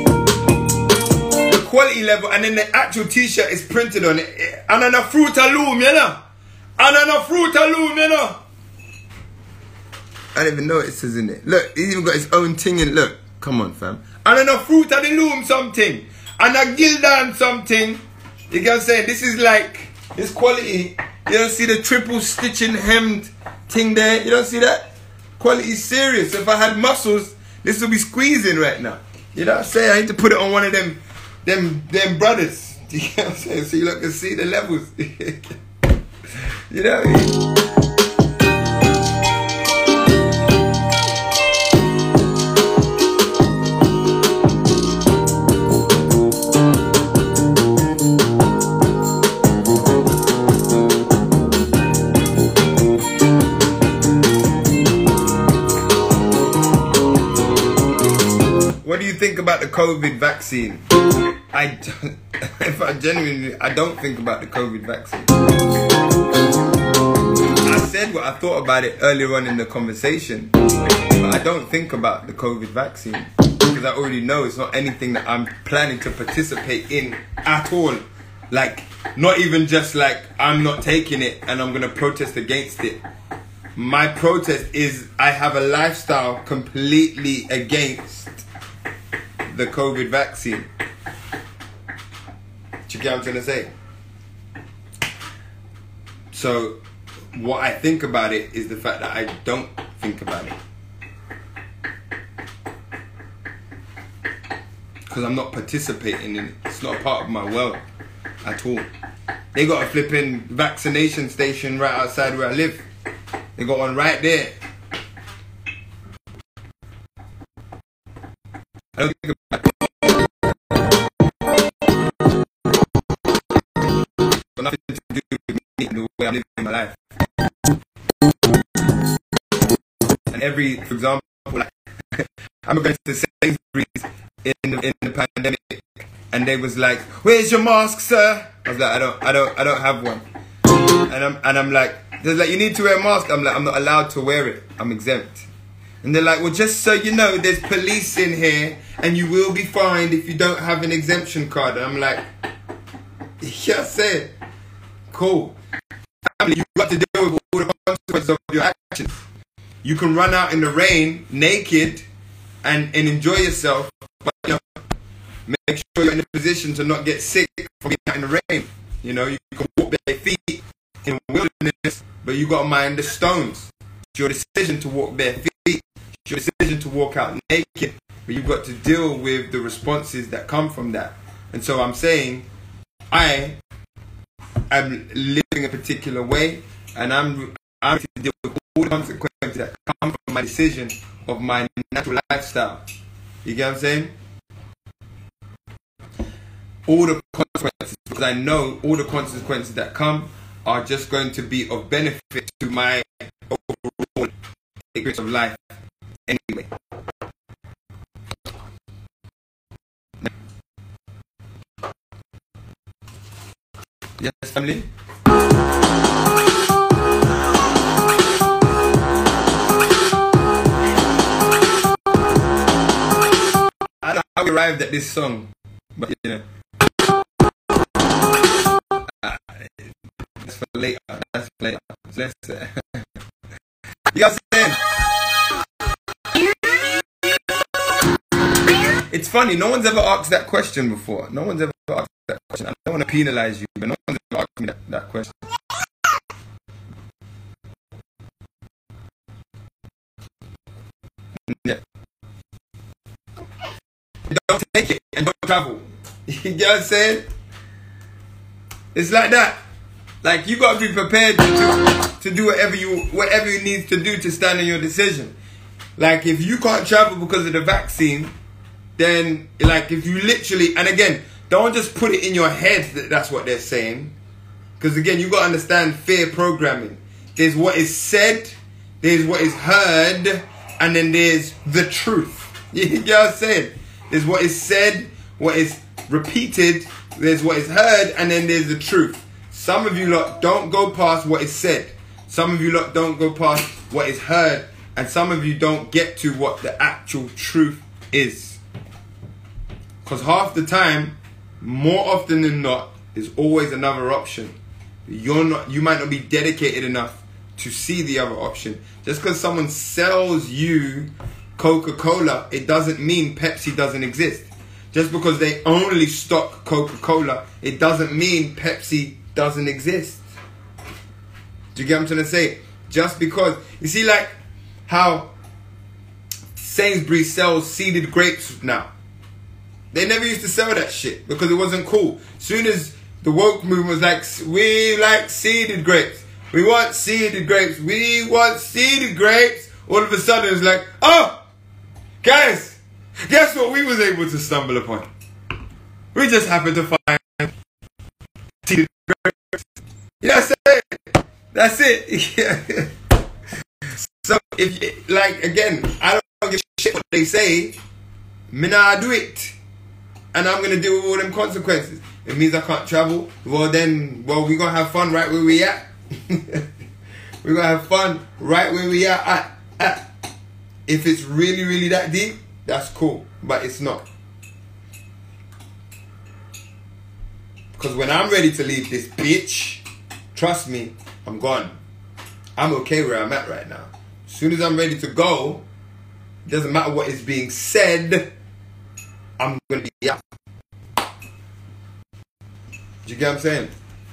S2: the quality level, and then the actual t-shirt is printed on it. And on a fruit loom, you know. And on a fruit loom, you know. I don't even know what it says in it. Look, he's even got his own thing in. Look, come on, fam. And then a fruit of the loom something. And a gildan something. You get what I'm saying? This is like, this quality. You don't see the triple stitching hemmed thing there? You don't see that? Quality is serious. If I had muscles, this would be squeezing right now. You know what I'm saying? I need to put it on one of them brothers. You get what I'm saying? So you look and see the levels. You know what I mean? What do you think about the COVID vaccine? I don't think about the COVID vaccine. I said what I thought about it earlier on in the conversation, but I don't think about the COVID vaccine because I already know it's not anything that I'm planning to participate in at all. Like, not even just like I'm not taking it and I'm gonna protest against it. My protest is I have a lifestyle completely against the COVID vaccine. Do you get what I'm trying to say? So what I think about it is the fact that I don't think about it. Because I'm not participating in it. It's not a part of my world at all. They got a flipping vaccination station right outside where I live. They got one right there. I don't think about it. It's got nothing to do with me and the way I'm living my life. And for example, like, I'm going to Sainsbury's in the pandemic, and they was like, "Where's your mask, sir?" I was like, I don't have one. And I'm like, they're like, "You need to wear a mask." I'm like, "I'm not allowed to wear it. I'm exempt." And they're like, "Well, just so you know, there's police in here and you will be fined if you don't have an exemption card." And I'm like, yeah, I said, cool. You got to deal with all the consequences of your actions. You can run out in the rain naked and enjoy yourself, but you know, make sure you're in a position to not get sick from being out in the rain. You know, you can walk bare feet in wilderness, but you got to mind the stones. It's your decision to walk bare feet. It's your decision to walk out naked, but you've got to deal with the responses that come from that. And so I'm saying, I am living a particular way, and I'm to deal with all the consequences that come from my decision of my natural lifestyle. You get what I'm saying? All the consequences, because I know all the consequences that come are just going to be of benefit to my overall experience of life anyway. Yes, family. I don't know how we arrived at this song, but you know, that's for later. That's for later. Let's, you guys saying? It's funny. No one's ever asked that question before. No one's ever asked that question. I don't want to penalize you, but no one's ever asked me that question. Yeah. Don't take it and don't travel. You know what I'm saying? It's like that. Like, you got to be prepared to do whatever you need to do to stand on your decision. Like, if you can't travel because of the vaccine, then, like, if you literally, and again, don't just put it in your head that that's what they're saying. Because again, you got to understand fear programming. There's what is said, there's what is heard, and then there's the truth. You know what I'm saying? There's what is said, what is repeated, there's what is heard, and then there's the truth. Some of you lot don't go past what is said. Some of you lot don't go past what is heard. And some of you don't get to what the actual truth is. Because half the time, more often than not, there's always another option. You might not be dedicated enough to see the other option. Just because someone sells you Coca-Cola, it doesn't mean Pepsi doesn't exist. Just because they only stock Coca-Cola, it doesn't mean Pepsi doesn't exist. Do you get what I'm trying to say? Just because, you see, like how Sainsbury's sells seeded grapes now. They never used to sell that shit because it wasn't cool. Soon as the woke movement was like, we like seeded grapes. We want seeded grapes. We want seeded grapes. All of a sudden it's like, oh, guys, guess what we was able to stumble upon? We just happened to find seeded grapes. You know what I'm saying? That's it. Yeah. So, if, like, again, I don't give a shit what they say. Me nah do it. And I'm going to deal with all them consequences. It means I can't travel. Well, then, we're going to have fun right where we at. We're going to have fun right where we at. If it's really, really that deep, that's cool. But it's not. Because when I'm ready to leave this bitch, trust me, I'm gone. I'm okay where I'm at right now. As soon as I'm ready to go, it doesn't matter what is being said, I'm going to be out. Do you get what I'm saying?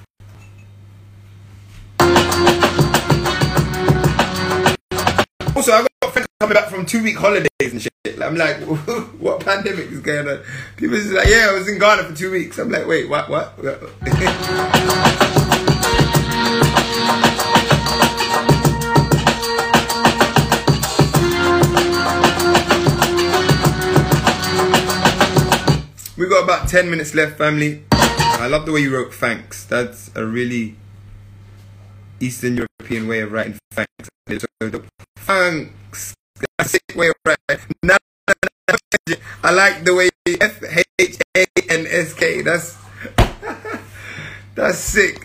S2: Also, I've got friends coming back from 2-week holidays and shit. I'm like, what pandemic is going on? People just like, yeah, I was in Ghana for 2 weeks. I'm like, wait, what? We got about 10 minutes left, family. I love the way you wrote thanks. That's a really Eastern European way of writing thanks. Thanks. That's a sick way of writing. I like the way FHANSK. That's sick.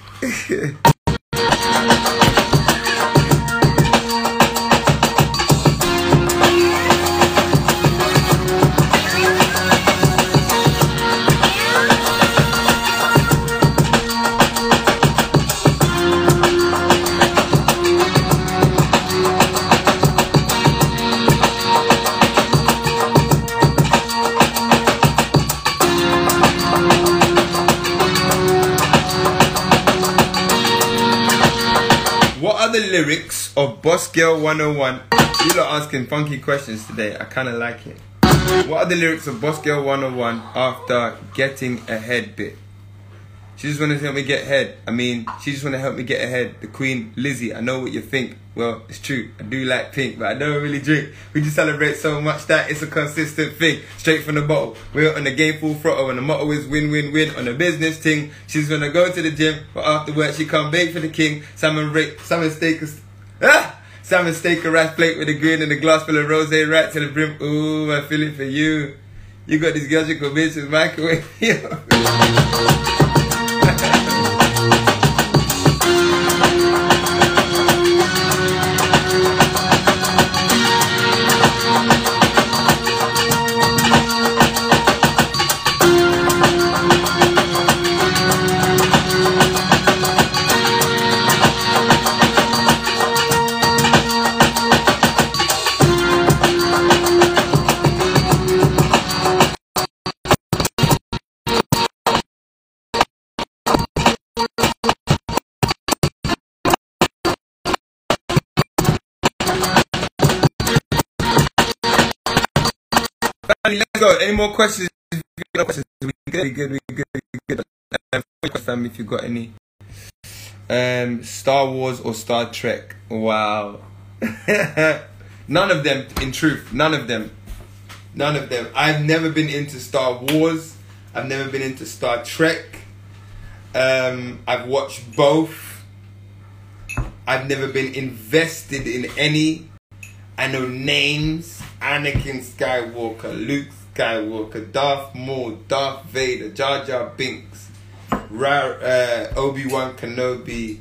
S2: The lyrics of Boss Girl 101. You lot asking funky questions today. I kind of like it. What are the lyrics of Boss Girl 101 after getting ahead bit? She just wanted to help me get ahead. I mean, she just want to help me get ahead. The Queen Lizzie, I know what you think. Well, it's true. I do like pink, but I don't really drink. We just celebrate so much that it's a consistent thing. Straight from the bottle. We're on the game full throttle, and the motto is win, win, win on the business thing. She's gonna go to the gym, but after work she come bake for the king. Salmon steak, salmon steak, a rice plate with a grin and a glass full of rosé right to the brim. Ooh, I feel it for you. You got these girls you convince with microwave. Family, let's go. Any more questions? We good. Family, if you got any. Star Wars or Star Trek? Wow. None of them, in truth. None of them. I've never been into Star Wars. I've never been into Star Trek. I've watched both. I've never been invested in any. I know names. Anakin Skywalker, Luke Skywalker, Darth Maul, Darth Vader, Jar Jar Binks, Obi-Wan Kenobi,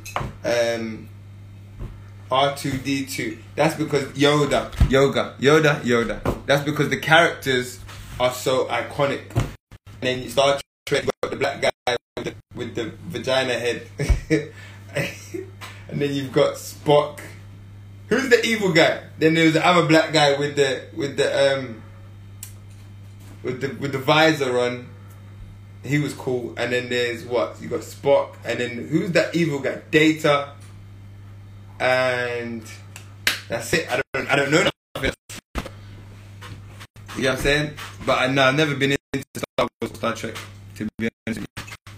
S2: R2-D2. That's because Yoda. That's because the characters are so iconic. And then Star Trek, got the black guy with the vagina head. And then you've got Spock. Who's the evil guy? Then there's the other black guy with the visor on. He was cool. And then there's what? You got Spock. And then who's that evil guy? Data. And that's it. I don't know nothing. You know what I'm saying? But I've never been into Star Wars or Star Trek, to be honest with you.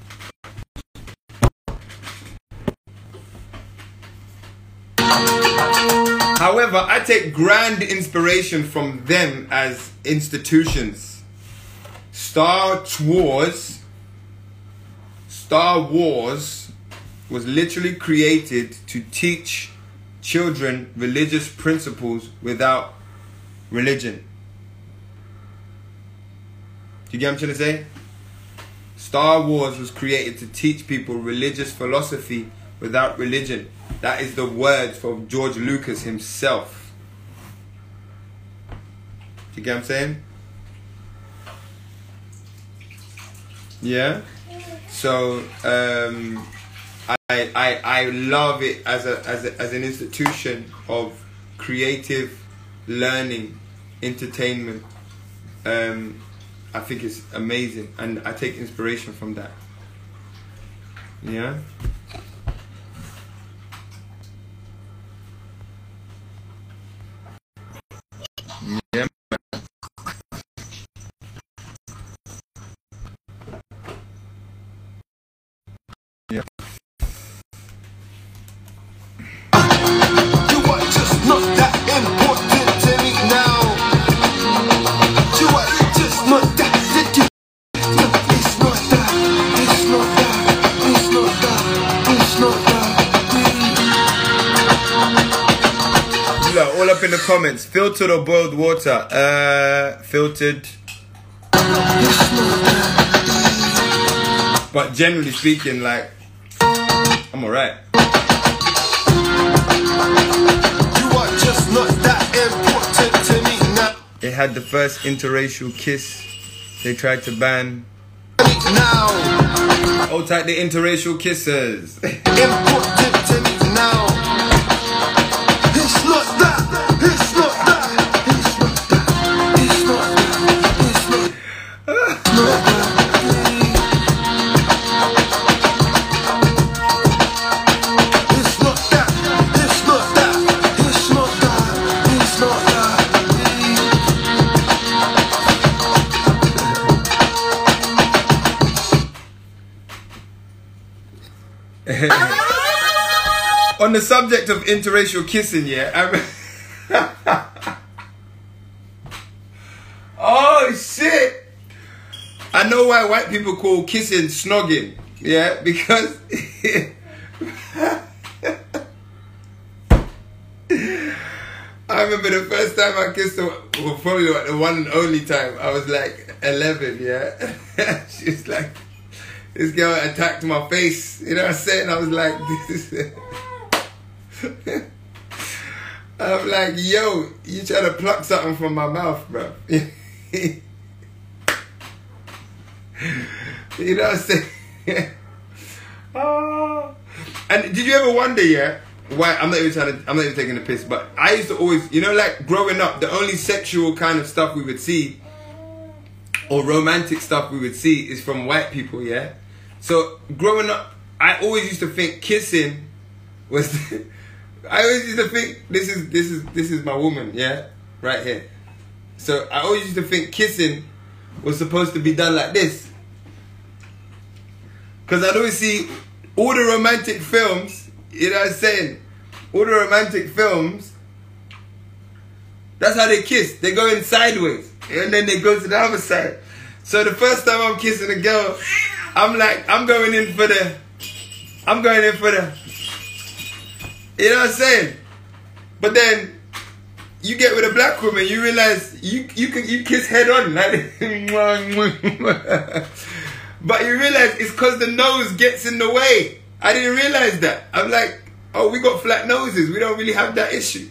S2: However, I take grand inspiration from them as institutions. Star Wars was literally created to teach children religious principles without religion. Do you get what I'm trying to say? Star Wars was created to teach people religious philosophy without religion. That is the words from George Lucas himself. Do you get what I'm saying? Yeah? So, I love it as an institution of creative learning, entertainment. I think it's amazing, and I take inspiration from that. Yeah? Yeah. Yeah.
S4: You are just not that important to me now. You are just not that. It's not that.
S2: All up in the comments. Filtered or boiled water? Filtered. But generally speaking, like, I'm alright.
S4: You are just not that important to me now.
S2: It had the first interracial kiss. They tried to ban.
S4: Now.
S2: Hold tight the interracial kisses.
S4: Important to me now. It's not that. It's not that. It's not that. It's not that. It's not that. It's not that. It's not that. It's not that. It's not
S2: that. On the subject of interracial kissing, yeah. Oh shit! I know why white people call kissing snogging, yeah, because I remember the first time I kissed her, well, probably the one and only time. I was like 11, yeah. She's like, this girl attacked my face, you know what I'm saying? I was like, this is I'm like, yo, you trying to pluck something from my mouth, bro. You know what I'm saying? Oh. And did you ever wonder, yeah, why, I'm not even taking the piss, but I used to always, you know, like growing up, the only sexual kind of stuff we would see, or romantic stuff we would see, is from white people, yeah? So growing up, I always used to think kissing was I always used to think this is my woman, yeah, right here. So I always used to think kissing was supposed to be done like this. Because I'd always see all the romantic films, you know what I'm saying? All the romantic films, that's how they kiss. They go in sideways and then they go to the other side. So the first time I'm kissing a girl, I'm like, I'm going in for the, you know what I'm saying? But then you get with a black woman, you realize you kiss head on, like, but you realize it's because the nose gets in the way. I didn't realize that. I'm like, oh, we got flat noses. We don't really have that issue.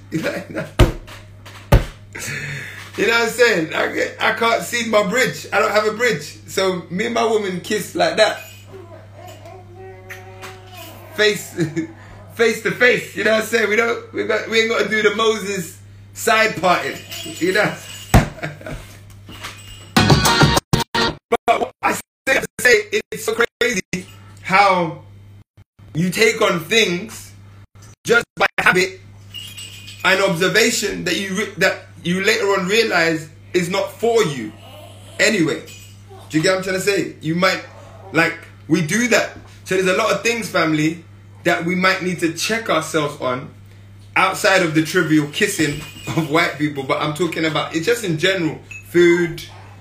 S2: You know what I'm saying? I can't see my bridge. I don't have a bridge. So me and my woman kiss like that. Face to face. You know what I'm saying? We ain't got to do the Moses side parting. You know? But what I say, it's so crazy how you take on things just by habit and observation that you later on realize is not for you anyway. Do you get what I'm trying to say? You might, like, we do that. So there's a lot of things, family, that we might need to check ourselves on outside of the trivial kissing of white people. But I'm talking about it just in general. Food,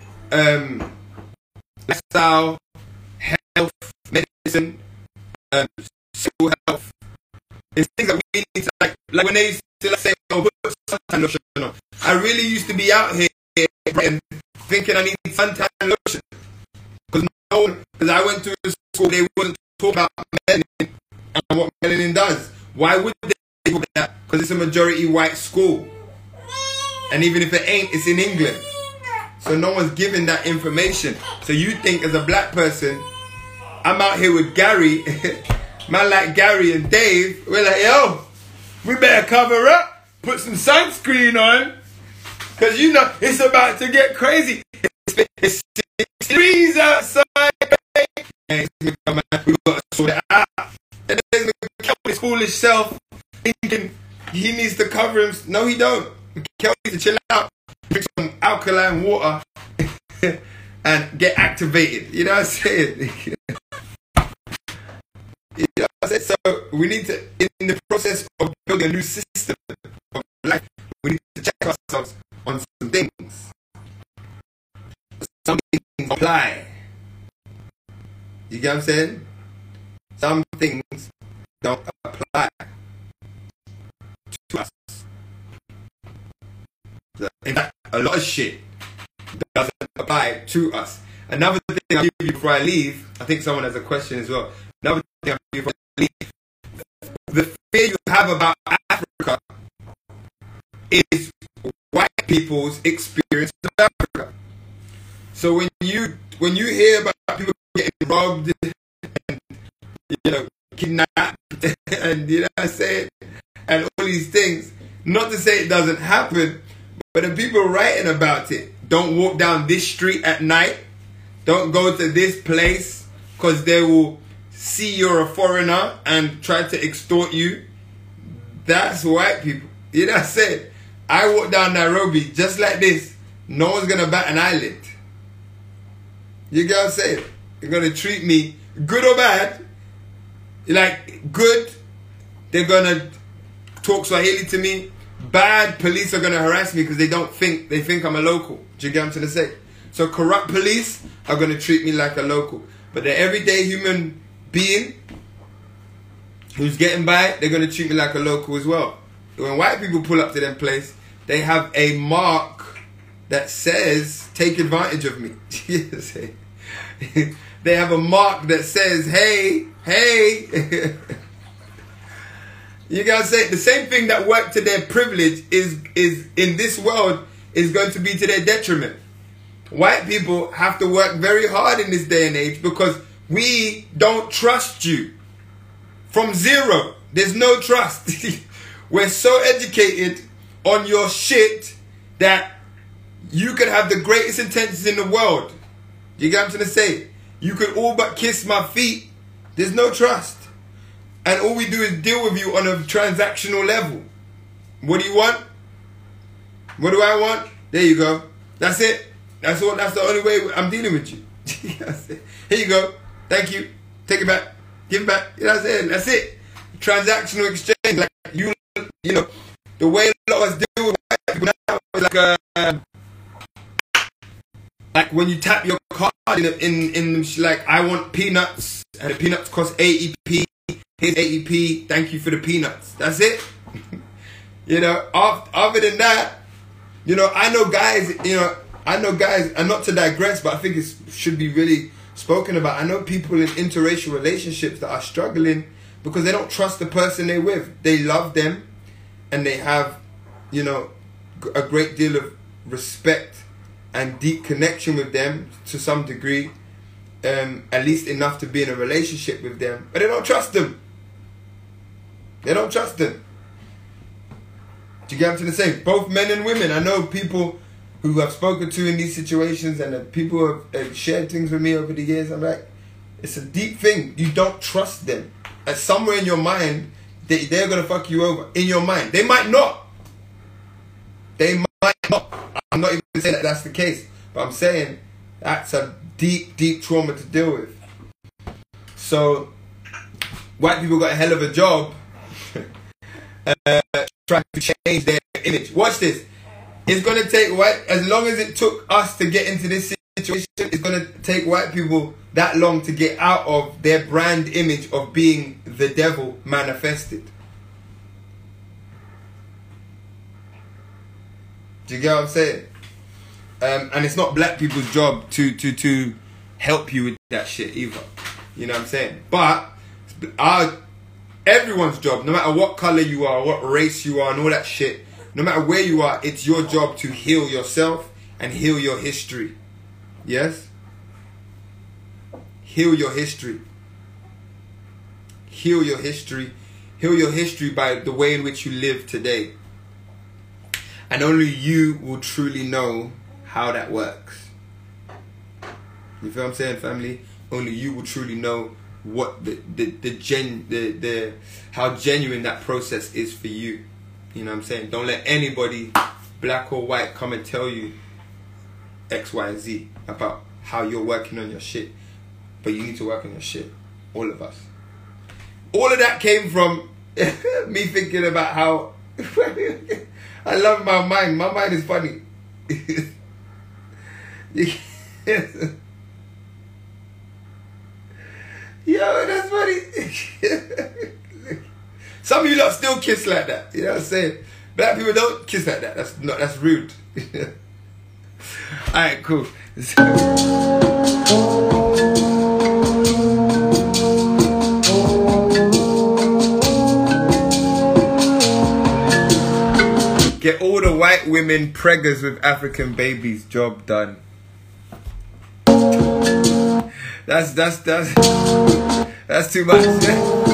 S2: lifestyle, health, medicine, sexual health. It's things that we need to, like when they used to say, oh, put suntan lotion on. I really used to be out here thinking I need suntan lotion. Because I went to a school, they wouldn't talk about melanin and what melanin does. Why would they talk about that? Because it's a majority white school. And even if it ain't, it's in England. So no one's giving that information. So you think as a black person, I'm out here with Gary, man like Gary and Dave, we're like, yo, we better cover up, put some sunscreen on, because you know it's about to get crazy. It's 6 degrees outside. Hey, we got to sort it out. And then Kelly's foolish self thinking he needs to cover him. No, he don't. Kelly needs to chill out, drink some alkaline water, and get activated. You know what I'm saying? You know what I'm saying? So we need to, in the process of building a new system of life, we need to check ourselves on some things. Some things apply. You get what I'm saying? Some things don't apply to us. In fact, a lot of shit doesn't apply to us. Another thing I'll give you before I leave, I think someone has a question as well. Another thing I'll give you before I leave, the fear you have about Africa is white people's experience of Africa. So when you hear about people getting robbed and, you know, kidnapped and, you know what I'm saying, and all these things, not to say it doesn't happen, but the people writing about it, don't walk down this street at night, don't go to this place, because they will see you're a foreigner and try to extort you. That's white people. You know what I'm saying? I walk down Nairobi just like this, no one's going to bat an eyelid. You get what I'm saying? They're going to treat me, good or bad, like good, they're going to talk Swahili to me. Bad, police are going to harass me because they think I'm a local. Do you get what I'm trying to say? So corrupt police are going to treat me like a local. But the everyday human being who's getting by, they're going to treat me like a local as well. When white people pull up to their place, they have a mark that says, take advantage of me. They have a mark that says, hey, hey. You gotta say, the same thing that worked to their privilege is in this world is going to be to their detriment. White people have to work very hard in this day and age because we don't trust you. From zero, there's no trust. We're so educated on your shit that you could have the greatest intentions in the world. You get what I'm trying to say? You could all but kiss my feet. There's no trust. And all we do is deal with you on a transactional level. What do you want? What do I want? There you go. That's it. That's the only way I'm dealing with you. Here you go. Thank you. Take it back. Give it back. You know what I'm saying? That's it. Transactional exchange. Like you know, the way a lot of us deal with white people now is like when you tap your card in like, I want peanuts, and the peanuts cost 80p. Here's 80p. Thank you for the peanuts. That's it. You know, other than that, you know, I know guys, and not to digress, but I think it should be really spoken about. I know people in interracial relationships that are struggling because they don't trust the person they're with. They love them and they have, you know, a great deal of respect and deep connection with them to some degree, at least enough to be in a relationship with them, but they don't trust them. They don't trust them. Do you get to the same? Both men and women. I know people who I've spoken to in these situations, and the people who have shared things with me over the years. I'm like, it's a deep thing. You don't trust them. And somewhere in your mind, they're going to fuck you over. In your mind. They might not. They might not. I'm not even saying that that's the case. But I'm saying that's a deep, deep trauma to deal with. So, white people got a hell of a job trying to change their image. Watch this. It's going to take as long as it took us to get into this situation, it's going to take white people that long to get out of their brand image of being the devil manifested. Do you get what I'm saying? And it's not black people's job to help you with that shit either. You know what I'm saying? But everyone's job, no matter what color you are, what race you are, and all that shit, no matter where you are, it's your job to heal yourself and heal your history. Yes? Heal your history. Heal your history. Heal your history by the way in which you live today. And only you will truly know how that works. You feel what I'm saying, family? Only you will truly know what how genuine that process is for you. You know what I'm saying? Don't let anybody, black or white, come and tell you X, Y, and Z about how you're working on your shit. But you need to work on your shit. All of us. All of that came from me thinking about how I love my mind. My mind is funny. Yo, that's funny. Some of you lot still kiss like that. You know what I'm saying? Black people don't kiss like that. That's rude. Alright, cool. Get all the white women preggers with African babies. Job done. That's too much.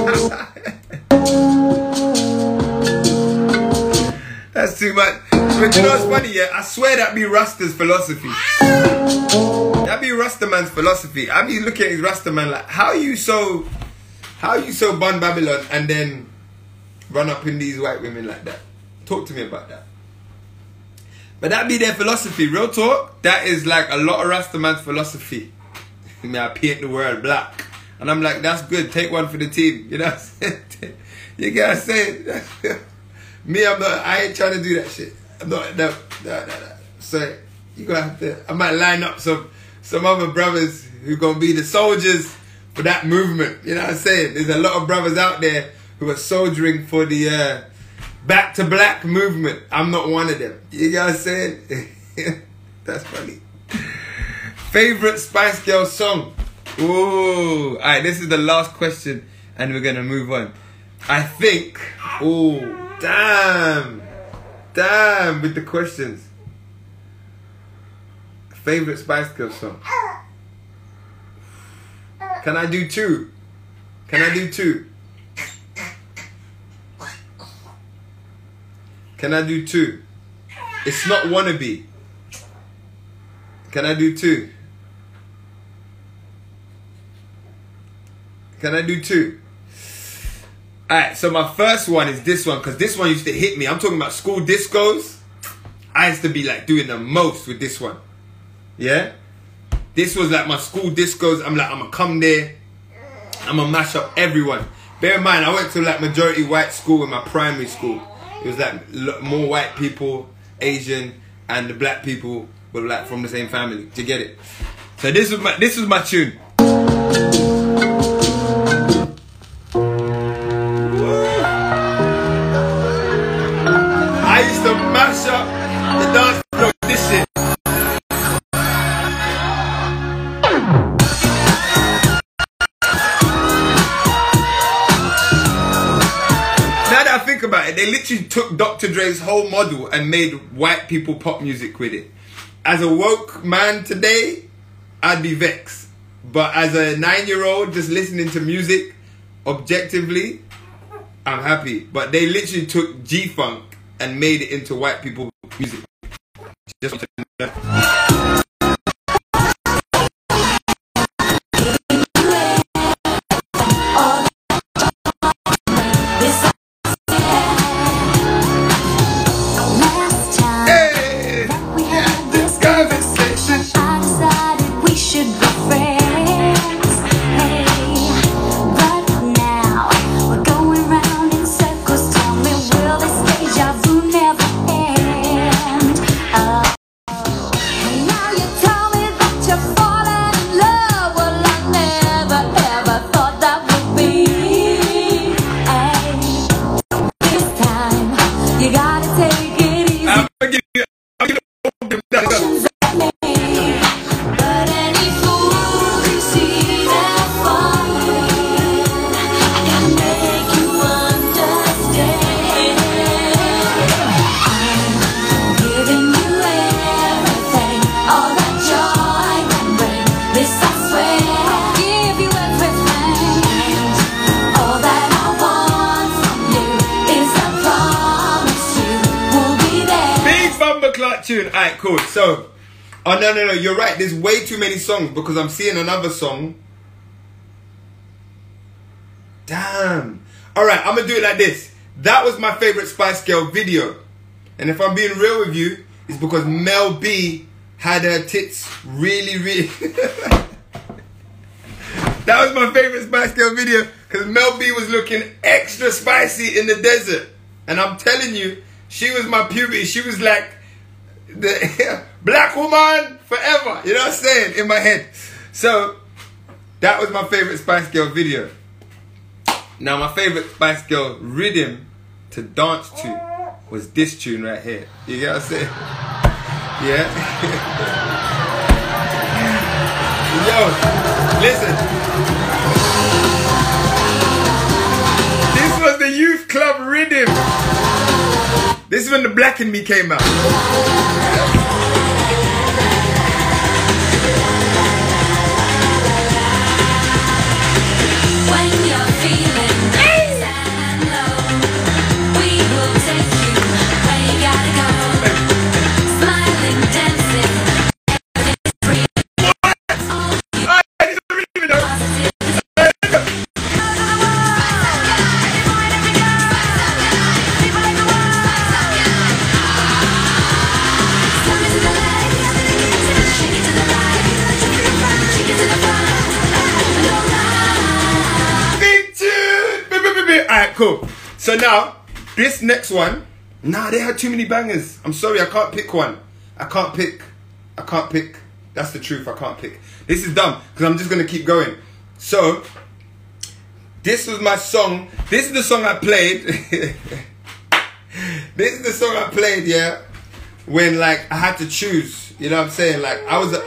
S2: That's too much. But you know what's funny, yeah? I swear that be Rasta's philosophy. That be Rastaman's philosophy. I be looking at his Rastaman like, how are you so Bun Babylon and then run up in these white women like that? Talk to me about that. But that be their philosophy. Real talk, that is like a lot of Rastaman's philosophy. May I paint the world black. And I'm like, that's good. Take one for the team. You know what I'm saying? You get what I'm saying? Me, I ain't trying to do that shit. I'm not, no. So, you gonna have to, I might line up some other brothers who gonna be the soldiers for that movement. You know what I'm saying? There's a lot of brothers out there who are soldiering for the Back to Black movement. I'm not one of them. You get what I'm saying? That's funny. Favorite Spice Girls song? Ooh. Alright, this is the last question and we're gonna move on. I think, ooh, damn with the questions. Favorite Spice Girls song? Can I do two? Can I do two? Can I do two? It's not Wannabe. Can I do two? Can I do two? Alright, so my first one is this one, because this one used to hit me. I'm talking about school discos. I used to be like doing the most with this one. Yeah? This was like my school discos. I'm like, I'm gonna come there. I'm gonna mash up everyone. Bear in mind, I went to like majority white school in my primary school. It was like more white people, Asian, and the black people were like from the same family. Do you get it? So this was my tune. I used to mash up the dance floor with this shit. Now that I think about it, they literally took Dr. Dre's whole model and made white people pop music with it. As a woke man today, I'd be vexed. But as a 9-year-old just listening to music objectively, I'm happy. But they literally took G-Funk and made it into white people music. Just tune. Alright, cool. So, oh no, you're right. There's way too many songs because I'm seeing another song. Damn. Alright, I'm gonna do it like this. That was my favorite Spice Girl video. And if I'm being real with you, it's because Mel B had her tits really That was my favorite Spice Girl video because Mel B was looking extra spicy in the desert. And I'm telling you, she was my puberty. She was like the black woman forever. You know what I'm saying? In my head. So, that was my favorite Spice Girl video. Now, my favorite Spice Girl rhythm to dance to was this tune right here. You get what I'm saying? Yeah? Yo, listen. This was the youth club rhythm. This is when the Black in Me came out.
S3: When you're feeling nice and low, we will take you where you gotta go. Smiling, dancing, everything's free.
S2: Alright, cool. So now, this next one, nah, they had too many bangers. I'm sorry, I can't pick one. I can't pick. That's the truth, I can't pick. This is dumb, because I'm just going to keep going. So, this was my song. This is the song I played. This is the song I played, yeah, when, like, I had to choose. You know what I'm saying? Like, I was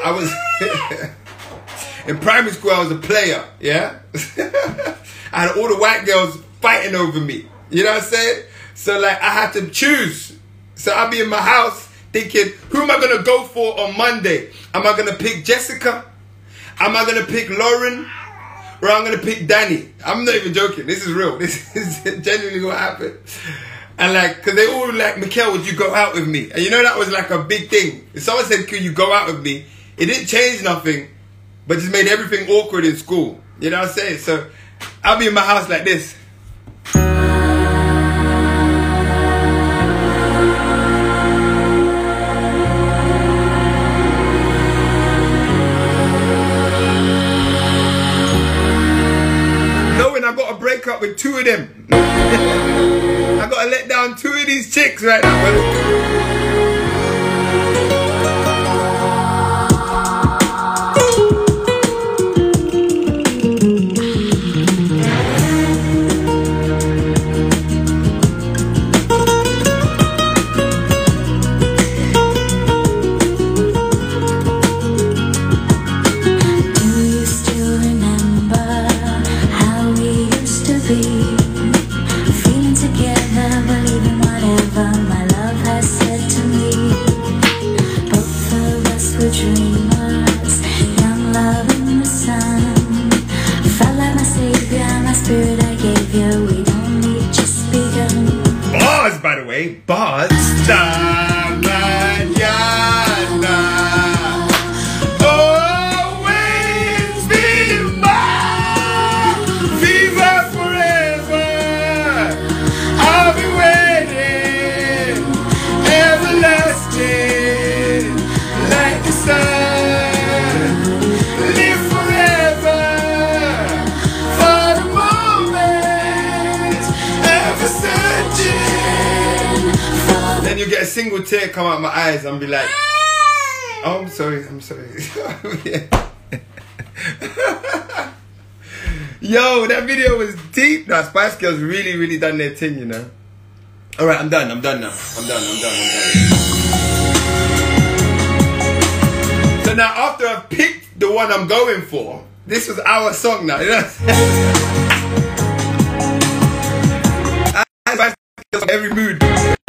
S2: in primary school, I was a player, yeah? I had all the white girls fighting over me. You know what I'm saying? So, like, I had to choose. So, I'll be in my house thinking, who am I going to go for on Monday? Am I going to pick Jessica? Am I going to pick Lauren? Or I'm going to pick Danny? I'm not even joking. This is real. This is genuinely what happened. And, like, because they all were like, Mikhail, would you go out with me? And you know that was, like, a big thing. If someone said, could you go out with me? It didn't change nothing, but just made everything awkward in school. You know what I'm saying? So, I'll be in my house like this. of them. I gotta let down 2 of these chicks right now, brother. Bars, by the way, bars. Always be mine. Viva forever. I'll be waiting. Everlasting. Like the sun. Live forever. For the moment. Ever searching. Then you get a single tear come out my eyes and be like, oh, I'm sorry. Yo, that video was deep. Now, Spice Girls really done their thing, you know. Alright, I'm done now. I'm done. So now, after I've picked the one I'm going for, this was our song now, you know what I'm saying? Spice Girls every mood.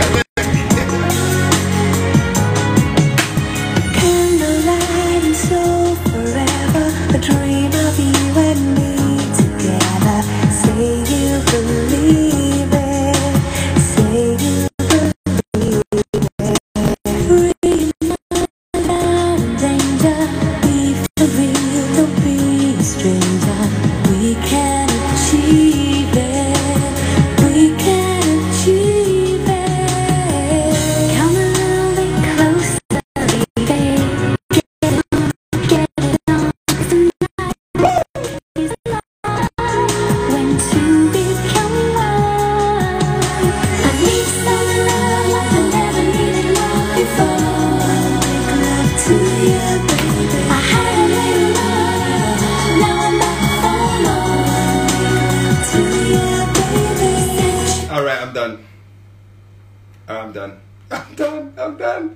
S2: I'm done.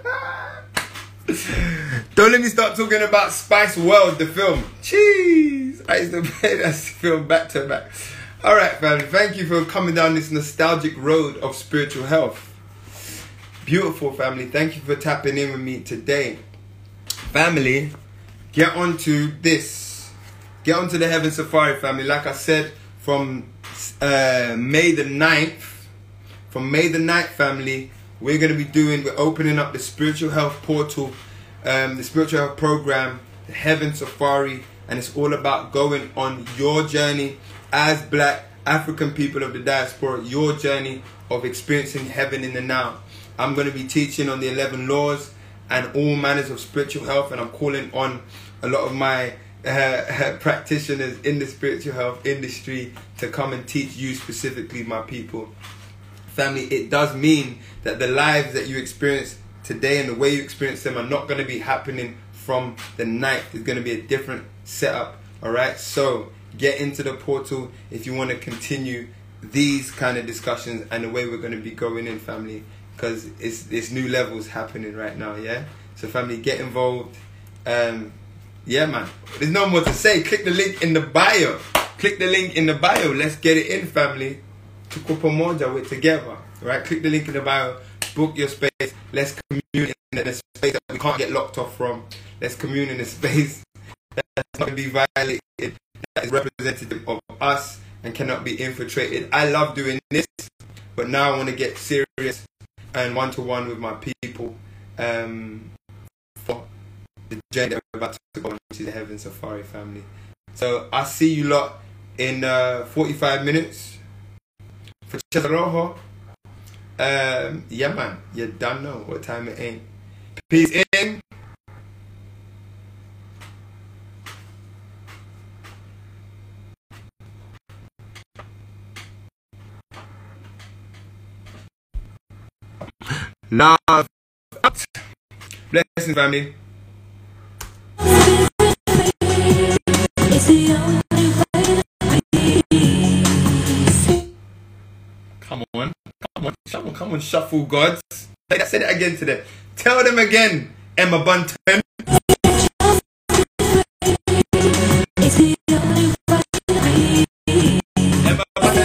S2: Don't let me start talking about Spice World, the film. Jeez, I used to play that film back to back. Alright, family, thank you for coming down this nostalgic road of spiritual health. Beautiful, family. Thank you for tapping in with me today. Family, get on to this. Get on to the Heaven Safari, family. Like I said, from May the 9th, family, we're opening up the spiritual health portal, the spiritual health program, the Heaven Safari, and it's all about going on your journey as Black African people of the diaspora, your journey of experiencing heaven in the now. I'm going to be teaching on the 11 laws and all manners of spiritual health, and I'm calling on a lot of my practitioners in the spiritual health industry to come and teach you specifically, my people. Family, it does mean that the lives that you experience today and the way you experience them are not going to be happening from the night. There's going to be a different setup. Alright, so get into the portal if you want to continue these kind of discussions and the way we're going to be going in, family, because it's new levels happening right now. Yeah, so family, get involved. Yeah, man, there's no more to say. Click the link in the bio. Let's get it in, family. Tuko pamoja, we're together. Right, click the link in the bio, book your space. Let's commune in a space that we can't get locked off from. Let's commune in a space that's not going to be violated, that is representative of us and cannot be infiltrated. I love doing this, but now I want to get serious and one-to-one with my people for the journey that we're about to go on, which is the Heaven Safari, family. So I'll see you lot in 45 minutes for Chesarojo. Yeah, man, you don't know what time it ain't. Peace in. love out. Blessings, family.
S3: It's the only way to be.
S2: Come on, shuffle gods. Say that again to them. Tell them again, Emma Bunton.
S3: It's the only way to be.
S2: Emma Bunton.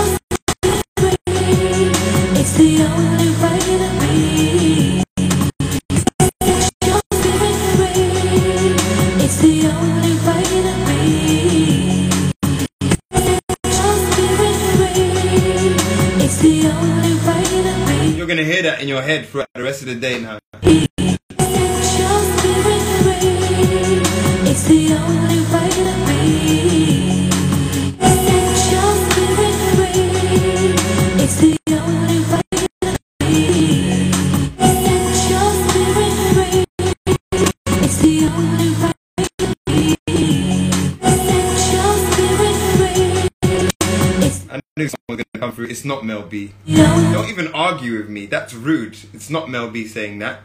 S3: It's the only way to be. It's the only way to be. It's the only way to be.
S2: You're gonna hear that in your head throughout the rest of the day now.
S3: It's the only way to be. It's the only way to be. It's the only way to be.
S2: I knew someone was gonna come through. It's not Mel B. Don't even argue with me. That's rude. It's not Mel B saying that.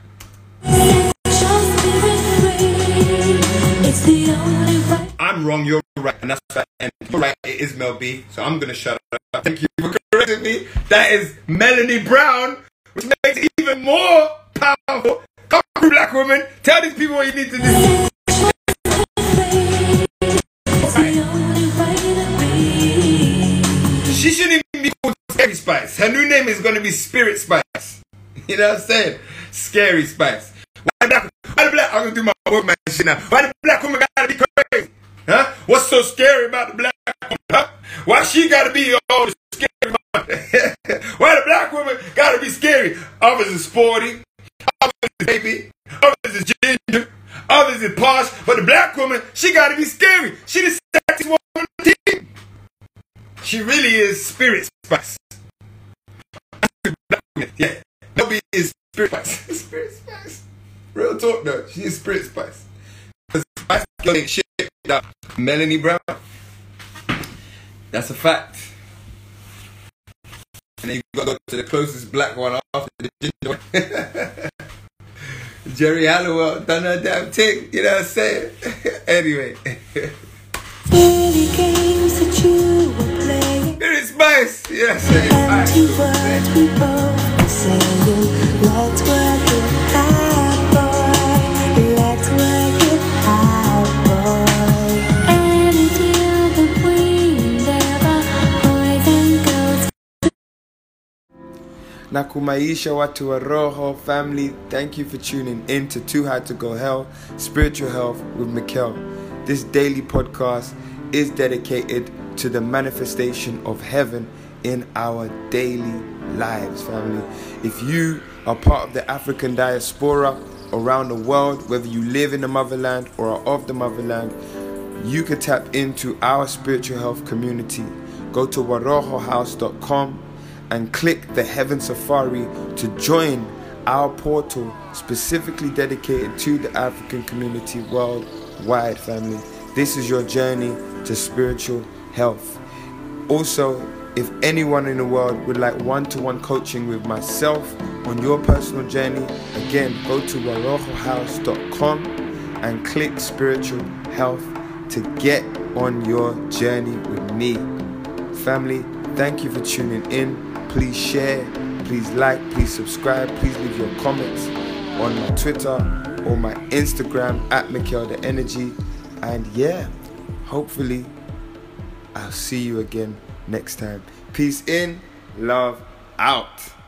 S3: It's the only way.
S2: I'm wrong, you're right, and that's right. And you're right, it is Mel B. So I'm gonna shut up. Thank you for correcting me. That is Melanie Brown, which makes it even more powerful. Come through, black woman. Tell these people what you need to do. She shouldn't even be called Scary Spice. Her new name is gonna be Spirit Spice. You know what I'm saying? Scary Spice. Why the black? I'm gonna do my workman shit now. Why the black woman gotta be crazy? Huh? What's so scary about the black woman? Huh? Why she gotta be all scary about it? Why the black woman gotta be scary? Others is sporty, others is baby, others is ginger, others is posh, but the black woman, she gotta be scary. She the sexiest woman on the team. She really is Spirit Spice. Yeah, nobody is Spirit Spice. Spirit Spice. Real talk though, she is Spirit Spice. Because Spice Girl ain't shit without Melanie Brown. That's a fact. And then you gotta go to the closest black one after the ginger one. Jerry Halliwell done her damn thing, you know what I'm saying? Anyway.
S3: Any games that you were playing,
S2: Spirit Spice, you know what I'm saying?
S3: empty words we both were saying. Let's work it out, boy. Let's work it out, boy. And until the queen, there are boys and girls.
S2: Nakumaisha watu wa roho family, thank you for tuning in to Too High to Go Hell, Spiritual Health with Mikkel. This daily podcast is dedicated to the manifestation of heaven in our daily lives, family. If you are part of the African diaspora around the world, whether you live in the motherland or are of the motherland, you can tap into our spiritual health community. Go to warohohouse.com and click the Heaven Safari to join our portal specifically dedicated to the African community worldwide, family. This is your journey to spiritual health. Also, if anyone in the world would like one-to-one coaching with myself on your personal journey, again, go to warohohouse.com and click spiritual health to get on your journey with me. Family, thank you for tuning in. Please share, please like, please subscribe, please leave your comments on my Twitter or my Instagram at Mikkel the Energy. And yeah, hopefully I'll see you again next time. Peace in, love out.